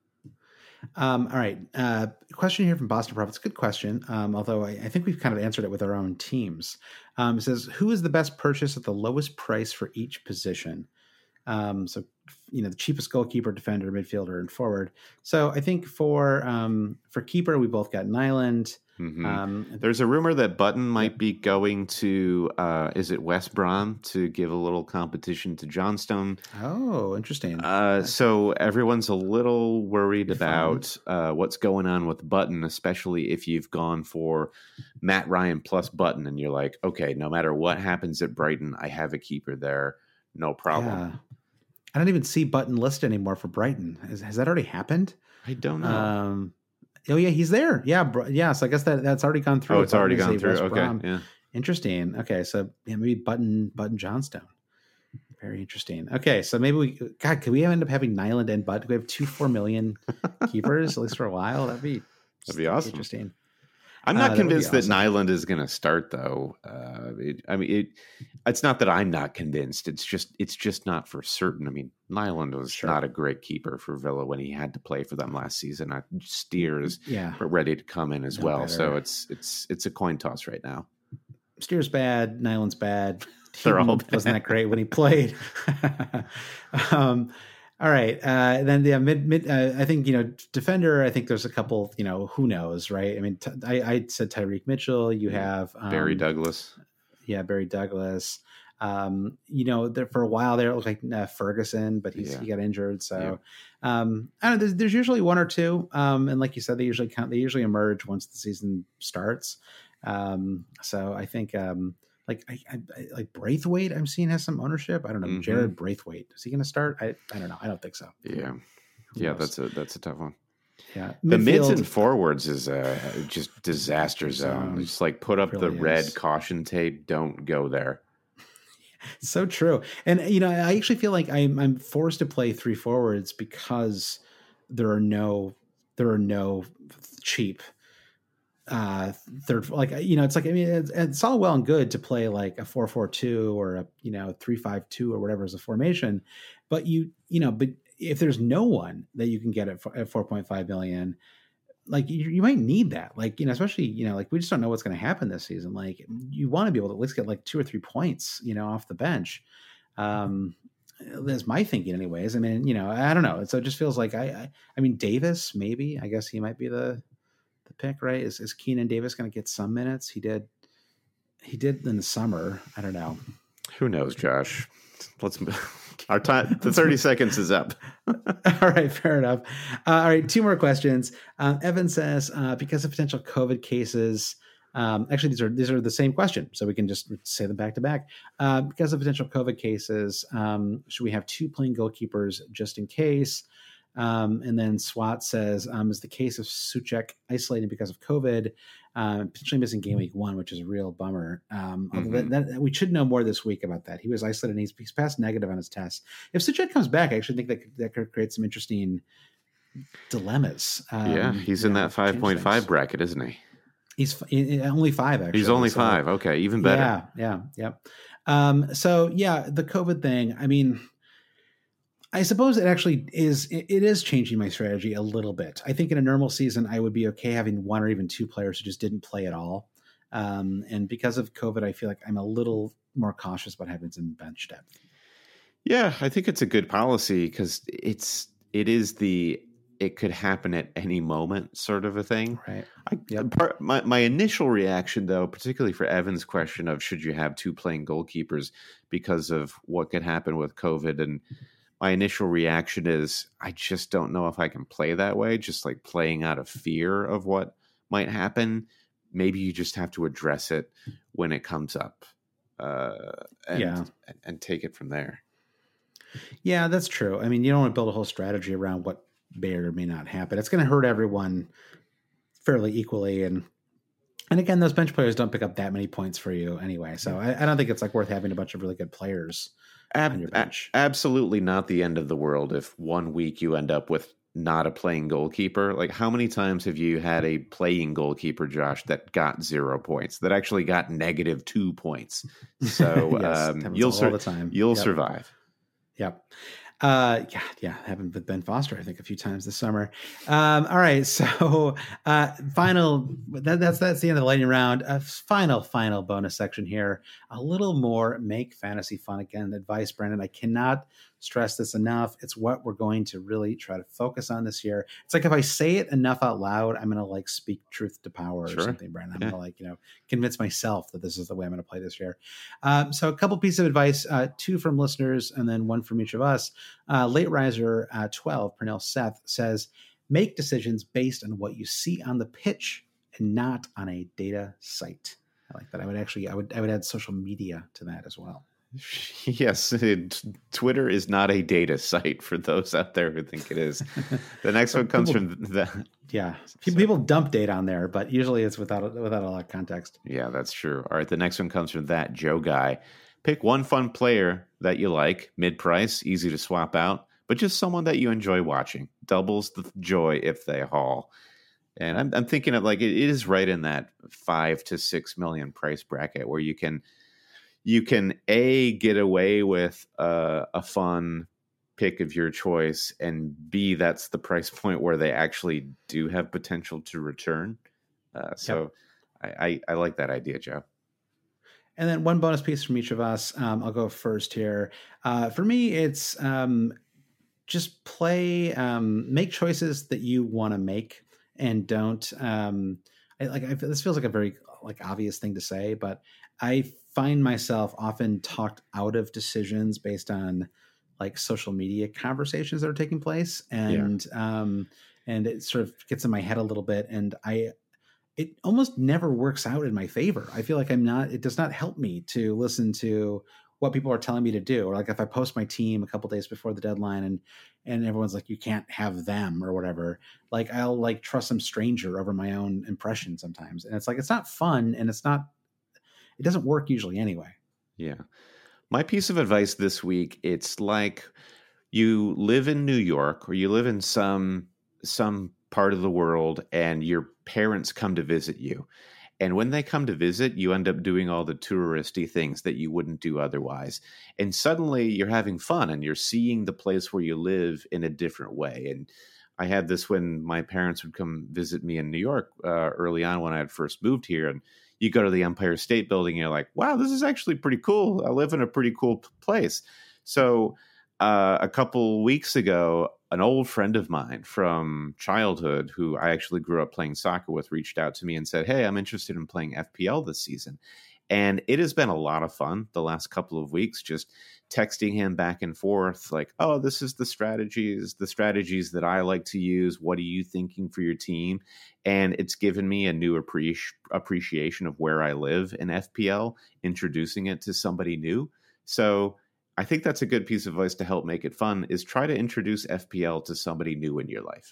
Um, all right. Uh, question here from Boston Profits. Good question. Um, although I, I think we've kind of answered it with our own teams. Um, it says, who is the best purchase at the lowest price for each position? Um, so, you know, the cheapest goalkeeper, defender, midfielder, and forward. So I think for, um, for keeper, we both got Nyland. Mm-hmm. Um, There's a rumor that Button might be going to, uh, is it West Brom, to give a little competition to Johnstone. Oh, interesting. Uh, so everyone's a little worried about uh, what's going on with Button, especially if you've gone for Matt Ryan plus Button, and you're like, okay, no matter what happens at Brighton, I have a keeper there, no problem. Yeah. I don't even see Button listed anymore for Brighton. Has, has that already happened? I don't know. Um, Oh yeah, he's there. Yeah, yeah. So I guess that that's already gone through. Oh, it's Button already gone through. Okay, Brom. Yeah. Interesting. Okay, so yeah, maybe Button Button Johnstone. Very interesting. Okay, so maybe we God, could we end up having Nyland and Button? Could we have two four million keepers at least for a while? That'd be that'd be awesome. Interesting. I'm not uh, convinced that, that Nyland is going to start, though. Uh, it, I mean, it, it's not that I'm not convinced. It's just it's just not for certain. I mean, Nyland was sure. not a great keeper for Villa when he had to play for them last season. I, Steers yeah. were ready to come in as no well. better. So it's it's it's a coin toss right now. Steers bad. Nyland's bad. They're all bad. Wasn't that great when he played? um, All right. Uh, then the yeah, mid mid. Uh, I think you know defender. I think there's a couple. You know who knows, right? I mean, t- I, I said Tyreek Mitchell. You have um, Barry Douglas. Yeah, Barry Douglas. Um, you know, there, for a while there it looked like uh, Ferguson, but he's, yeah. he got injured. So yeah. um, I don't know. There's, there's usually one or two, um, and like you said, they usually count. They usually emerge once the season starts. Um, so I think. Um, Like I, I, like Braithwaite, I'm seeing has some ownership. I don't know. Mm-hmm. Jared Braithwaite, is he going to start? I, I don't know. I don't think so. Yeah, Who yeah, knows? that's a that's a tough one. Yeah, the Midfield, mids and forwards is a just disaster zone. Um, just like put up really the red is. caution tape. Don't go there. So true. And, you know, I actually feel like I'm, I'm forced to play three forwards because there are no, there are no cheap uh third, like, you know, it's like, I mean, it's, it's all well and good to play like a four four two or a, you know, three five two or whatever is a formation, but you you know, but if there's no one that you can get at, at four point five million, like you, you might need that, like, you know, especially, you know, like we just don't know what's going to happen this season. Like you want to be able to at least get like two or three points, you know, off the bench. Um that's my thinking anyways. I mean, you know, I don't know, so it just feels like I I, I mean, Davis, maybe, I guess he might be the the pick, right? Is is Keenan Davis going to get some minutes? He did. He did in the summer. I don't know. Who knows, Josh? Let's. Our time. The thirty seconds is up. All right, fair enough. Uh, all right, two more questions. Uh, Evan says, uh, because of potential COVID cases. Um, actually, these are these are the same question, so we can just say them back to back. Uh, because of potential COVID cases, um, should we have two playing goalkeepers just in case? Um, and then SWAT says, um, is the case of Souček isolated because of COVID, uh, potentially missing game week one, which is a real bummer. Um, Mm-hmm. that, that, we should know more this week about that. He was isolated and he's, he's passed negative on his test. If Souček comes back, I actually think that that could create some interesting dilemmas. Um, yeah, he's in know, that five point five bracket, isn't he? He's he, only five, actually. He's only so, five. Okay, even better. Yeah, yeah, yeah. Um, so, yeah, the COVID thing, I mean, I suppose it actually is, it, it is changing my strategy a little bit. I think in a normal season, I would be okay having one or even two players who just didn't play at all. Um, and because of COVID, I feel like I'm a little more cautious about having some bench depth. Yeah, I think it's a good policy because it's, it is the, it could happen at any moment sort of a thing. Right. I, yep. part, my, my initial reaction, though, particularly for Evan's question of should you have two playing goalkeepers because of what could happen with COVID, and my initial reaction is I just don't know if I can play that way, just like playing out of fear of what might happen. Maybe you just have to address it when it comes up uh, and, yeah. and, and take it from there. Yeah, that's true. I mean, you don't want to build a whole strategy around what may or may not happen. It's going to hurt everyone fairly equally. And and again, those bench players don't pick up that many points for you anyway. So I, I don't think it's like worth having a bunch of really good players Ab- on your bench. Absolutely not the end of the world if one week you end up with not a playing goalkeeper. Like, how many times have you had a playing goalkeeper, Josh, that got zero points, that actually got negative two points? So yes, um, you'll sur- all the time. You'll Yep. survive. Yep. Uh, yeah, yeah, happened with Ben Foster, I think, a few times this summer. Um, all right, so uh, final. That, that's that's the end of the lightning round. A final, final bonus section here. A little more make fantasy fun again. Advice, Brandon. I cannot stress this enough. It's what we're going to really try to focus on this year. It's like if I say it enough out loud, I'm going to like speak truth to power Sure. or something, Brandon. I'm Yeah. going to like you know convince myself that this is the way I'm going to play this year. Um, so a couple pieces of advice, uh, two from listeners, and then one from each of us. Uh, late riser uh, twelve, Pernell Seth says, make decisions based on what you see on the pitch and not on a data site. I like that. I would actually, I would, I would add social media to that as well. Yes, it, Twitter is not a data site for those out there who think it is. The next one comes people, from the. Yeah, people, people dump data on there, but usually it's without without a lot of context. Yeah, that's true. All right, the next one comes from that Joe guy. Pick one fun player that you like, mid-price, easy to swap out, but just someone that you enjoy watching. Doubles the joy if they haul. And I'm, I'm thinking of like, it is right in that five to six million price bracket where you can, you can A, get away with uh, a fun pick of your choice, and B, that's the price point where they actually do have potential to return. Uh, so yep. I, I, I like that idea, Joe. And then one bonus piece from each of us. Um, I'll go first here. Uh, for me, it's um, just play, um, make choices that you want to make, and don't. Um, I, like I, this feels like a very like obvious thing to say, but I find myself often talked out of decisions based on like social media conversations that are taking place, and yeah. um, and it sort of gets in my head a little bit, and I. It almost never works out in my favor. I feel like I'm not, it does not help me to listen to what people are telling me to do. Or like if I post my team a couple days before the deadline and, and everyone's like, you can't have them or whatever, like I'll like trust some stranger over my own impression sometimes. And it's like, it's not fun, and it's not, it doesn't work usually anyway. Yeah. My piece of advice this week, it's like you live in New York or you live in some some part of the world and your parents come to visit you. And when they come to visit, you end up doing all the touristy things that you wouldn't do otherwise. And suddenly you're having fun and you're seeing the place where you live in a different way. And I had this when my parents would come visit me in New York uh, early on when I had first moved here. And you go to the Empire State Building and you're like, wow, this is actually pretty cool. I live in a pretty cool place. So uh, a couple weeks ago, an old friend of mine from childhood who I actually grew up playing soccer with reached out to me and said, hey, I'm interested in playing F P L this season. And it has been a lot of fun the last couple of weeks, just texting him back and forth like, oh, this is the strategies, the strategies that I like to use. What are you thinking for your team? And it's given me a new appreci- appreciation of where I live in F P L, introducing it to somebody new. So I think that's a good piece of advice to help make it fun is try to introduce F P L to somebody new in your life.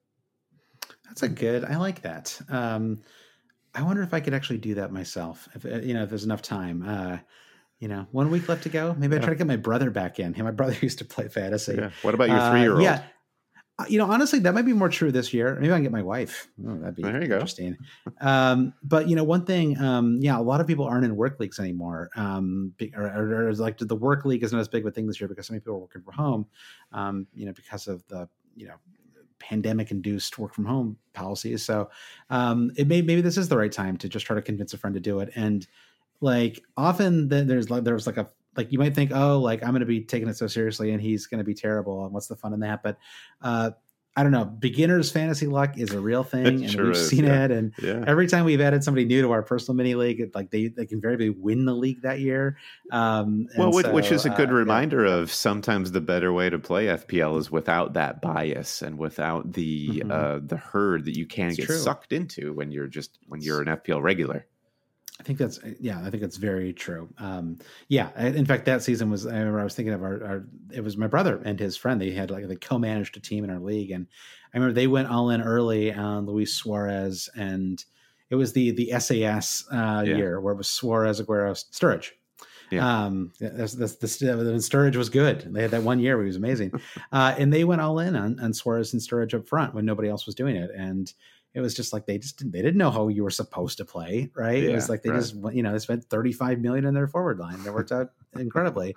That's a good, I like that. Um, I wonder if I could actually do that myself. If, you know, if there's enough time, uh, you know, one week left to go. Maybe I try to get my brother back in. Hey, my brother used to play fantasy. Yeah. What about your three-year-old? Uh, yeah. You know, honestly, that might be more true this year. Maybe I can get my wife. Oh, that'd be there you interesting. um, but, you know, one thing, um, yeah, a lot of people aren't in work leagues anymore. Um, or, or, or like the work league is not as big of a thing this year because so many people are working from home, um, you know, because of the, you know, pandemic induced work from home policies. So um, it may, maybe this is the right time to just try to convince a friend to do it. And like often then there's like, there's like a, like you might think, oh, like I'm going to be taking it so seriously and he's going to be terrible. And what's the fun in that? But uh, I don't know. Beginner's fantasy luck is a real thing, and sure we've is, seen yeah. it. And yeah. every time we've added somebody new to our personal mini league, it, like they, they can invariably win the league that year. Um, well, which, so, which is a good uh, reminder yeah. of sometimes the better way to play F P L is without that bias and without the Mhm. uh, the herd that you can It's get true. sucked into when you're just when you're an F P L regular. I think that's, yeah, I think that's very true. Um, yeah. In fact, that season was, I remember I was thinking of our, our, it was my brother and his friend. They had like, they co-managed a team in our league. And I remember they went all in early on Luis Suarez, and it was the, the S A S uh, Yeah. year where it was Suarez, Aguero, Sturridge. Yeah. Um, that's, that's, the Sturridge was good. They had that one year where he was amazing. uh, and they went all in on, on Suarez and Sturridge up front when nobody else was doing it. And it was just like, they just didn't, they didn't know how you were supposed to play. Right. Yeah, it was like, they right. just, you know, they spent thirty-five million in their forward line. That worked out incredibly.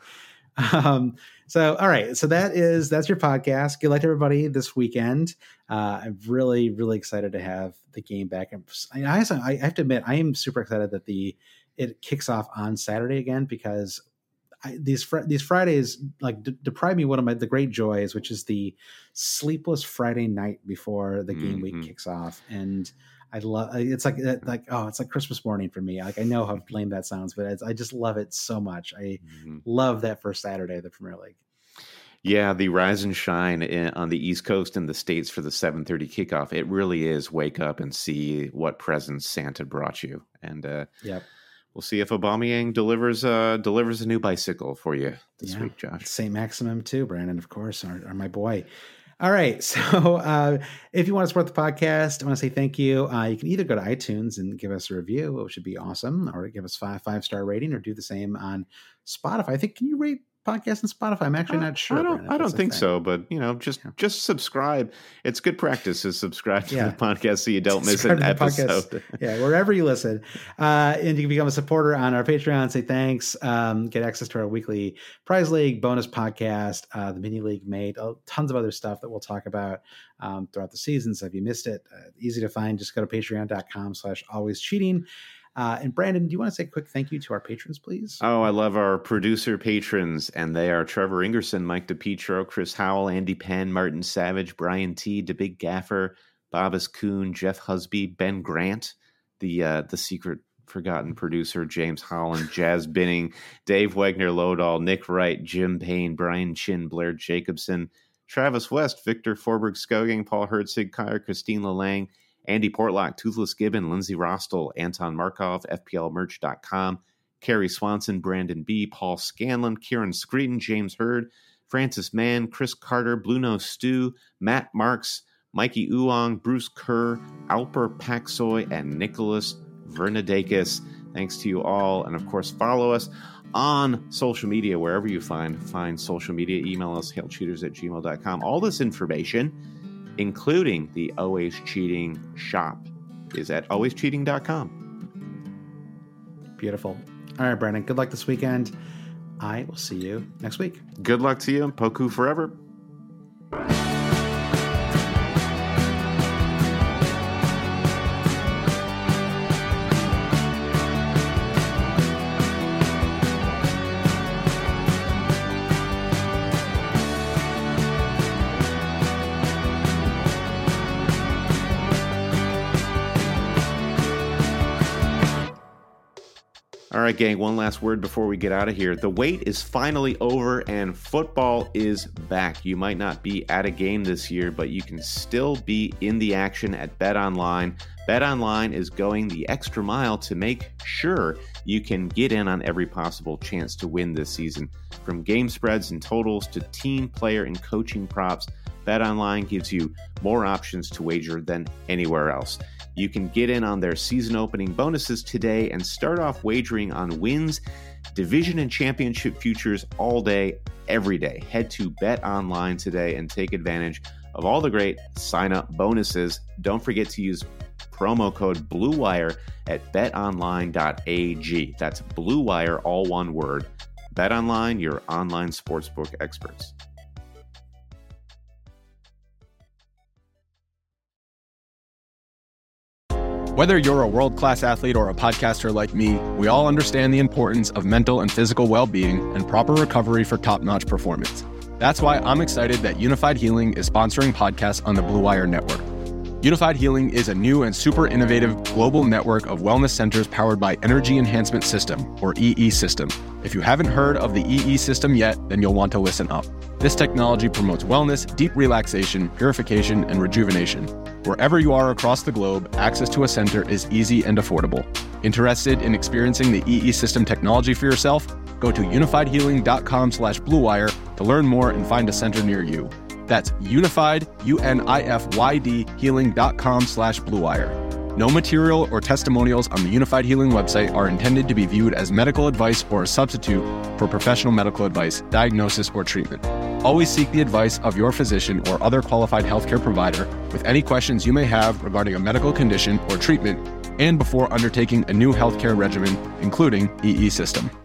Um, so, all right. So that is, that's your podcast. Good luck to everybody this weekend. Uh, I'm really, really excited to have the game back. I, I, I have to admit, I am super excited that the, it kicks off on Saturday again, because I, these fr- these Fridays like de- deprive me one of my the great joys, which is the sleepless Friday night before the game Mm-hmm. week kicks off. And I love it's like like oh, it's like Christmas morning for me. Like I know how lame that sounds, but it's, I just love it so much. I Mm-hmm. love that first Saturday of the Premier League. Yeah, the rise and shine in, on the East Coast and the States for the seven thirty kickoff. It really is wake up and see what presents Santa brought you. And uh, Yep. we'll see if Aubameyang delivers uh, delivers a new bicycle for you this Yeah. week, Josh. Saint Maximum too, Brandon, of course, are, are my boy. All right. So uh, if you want to support the podcast, I want to say thank you. Uh, you can either go to iTunes and give us a review, which would be awesome, or give us five five star rating, or do the same on Spotify. I think, can you rate podcasts on Spotify? I'm actually not sure. I don't. Brandon, I if don't that's a think thing. so. But you know, just Yeah. just subscribe. It's good practice to subscribe to Yeah. the podcast so you don't miss Subscribe an to the podcast. episode. Yeah, wherever you listen. Uh, and you can become a supporter on our Patreon. Say thanks. Um, get access to our weekly prize league, bonus podcast, uh, the mini league mate, uh, tons of other stuff that we'll talk about um, throughout the season. So if you missed it, uh, easy to find. Just go to patreon.com slash always cheating. Uh, and Brandon, do you want to say a quick thank you to our patrons, please? Oh, I love our producer patrons, and they are Trevor Ingerson, Mike DePietro, Chris Howell, Andy Penn, Martin Savage, Brian T, the Big Gaffer, Bobas Kuhn, Jeff Husby, Ben Grant, the uh, the secret forgotten producer, James Holland, Jazz Binning, Dave Wagner Lodahl, Nick Wright, Jim Payne, Brian Chin, Blair Jacobson, Travis West, Victor Forberg Skoging, Paul Herzig, Kyer, Christine Lalang, Andy Portlock, Toothless Gibbon, Lindsay Rostel, Anton Markov, F P L merch dot com, Carrie Swanson, Brandon B., Paul Scanlon, Kieran Screeden, James Hurd, Francis Mann, Chris Carter, Blue Nose Stew, Matt Marks, Mikey Uong, Bruce Kerr, Alper Paxoy, and Nicholas Vernadakis. Thanks to you all. And of course, follow us on social media, wherever you find find social media. Email us, hail cheaters at gmail dot com. All this information, including the Always Cheating shop, is at always cheating dot com. Beautiful. All right, Brandon, good luck this weekend. I will see you next week. Good luck to you, and Poku forever. All right, gang, one last word before we get out of here. The wait is finally over and football is back. You might not be at a game this year, but you can still be in the action at BetOnline. BetOnline is going the extra mile to make sure you can get in on every possible chance to win this season. From game spreads and totals to team, player, and coaching props, BetOnline gives you more options to wager than anywhere else. You can get in on their season opening bonuses today and start off wagering on wins, division, and championship futures all day, every day. Head to BetOnline today and take advantage of all the great sign-up bonuses. Don't forget to use promo code BlueWire at bet online dot a g. That's BlueWire, all one word. BetOnline, your online sportsbook experts. Whether you're a world-class athlete or a podcaster like me, we all understand the importance of mental and physical well-being and proper recovery for top-notch performance. That's why I'm excited that Unified Healing is sponsoring podcasts on the Blue Wire Network. Unified Healing is a new and super innovative global network of wellness centers powered by Energy Enhancement System, or E E System. If you haven't heard of the E E System yet, then you'll want to listen up. This technology promotes wellness, deep relaxation, purification, and rejuvenation. Wherever you are across the globe, access to a center is easy and affordable. Interested in experiencing the E E System technology for yourself? Go to unified healing dot com slash blue wire to learn more and find a center near you. That's unified, U N I F Y D, healing dot com slash blue wire. No material or testimonials on the Unified Healing website are intended to be viewed as medical advice or a substitute for professional medical advice, diagnosis, or treatment. Always seek the advice of your physician or other qualified healthcare provider with any questions you may have regarding a medical condition or treatment and before undertaking a new healthcare regimen, including E E System.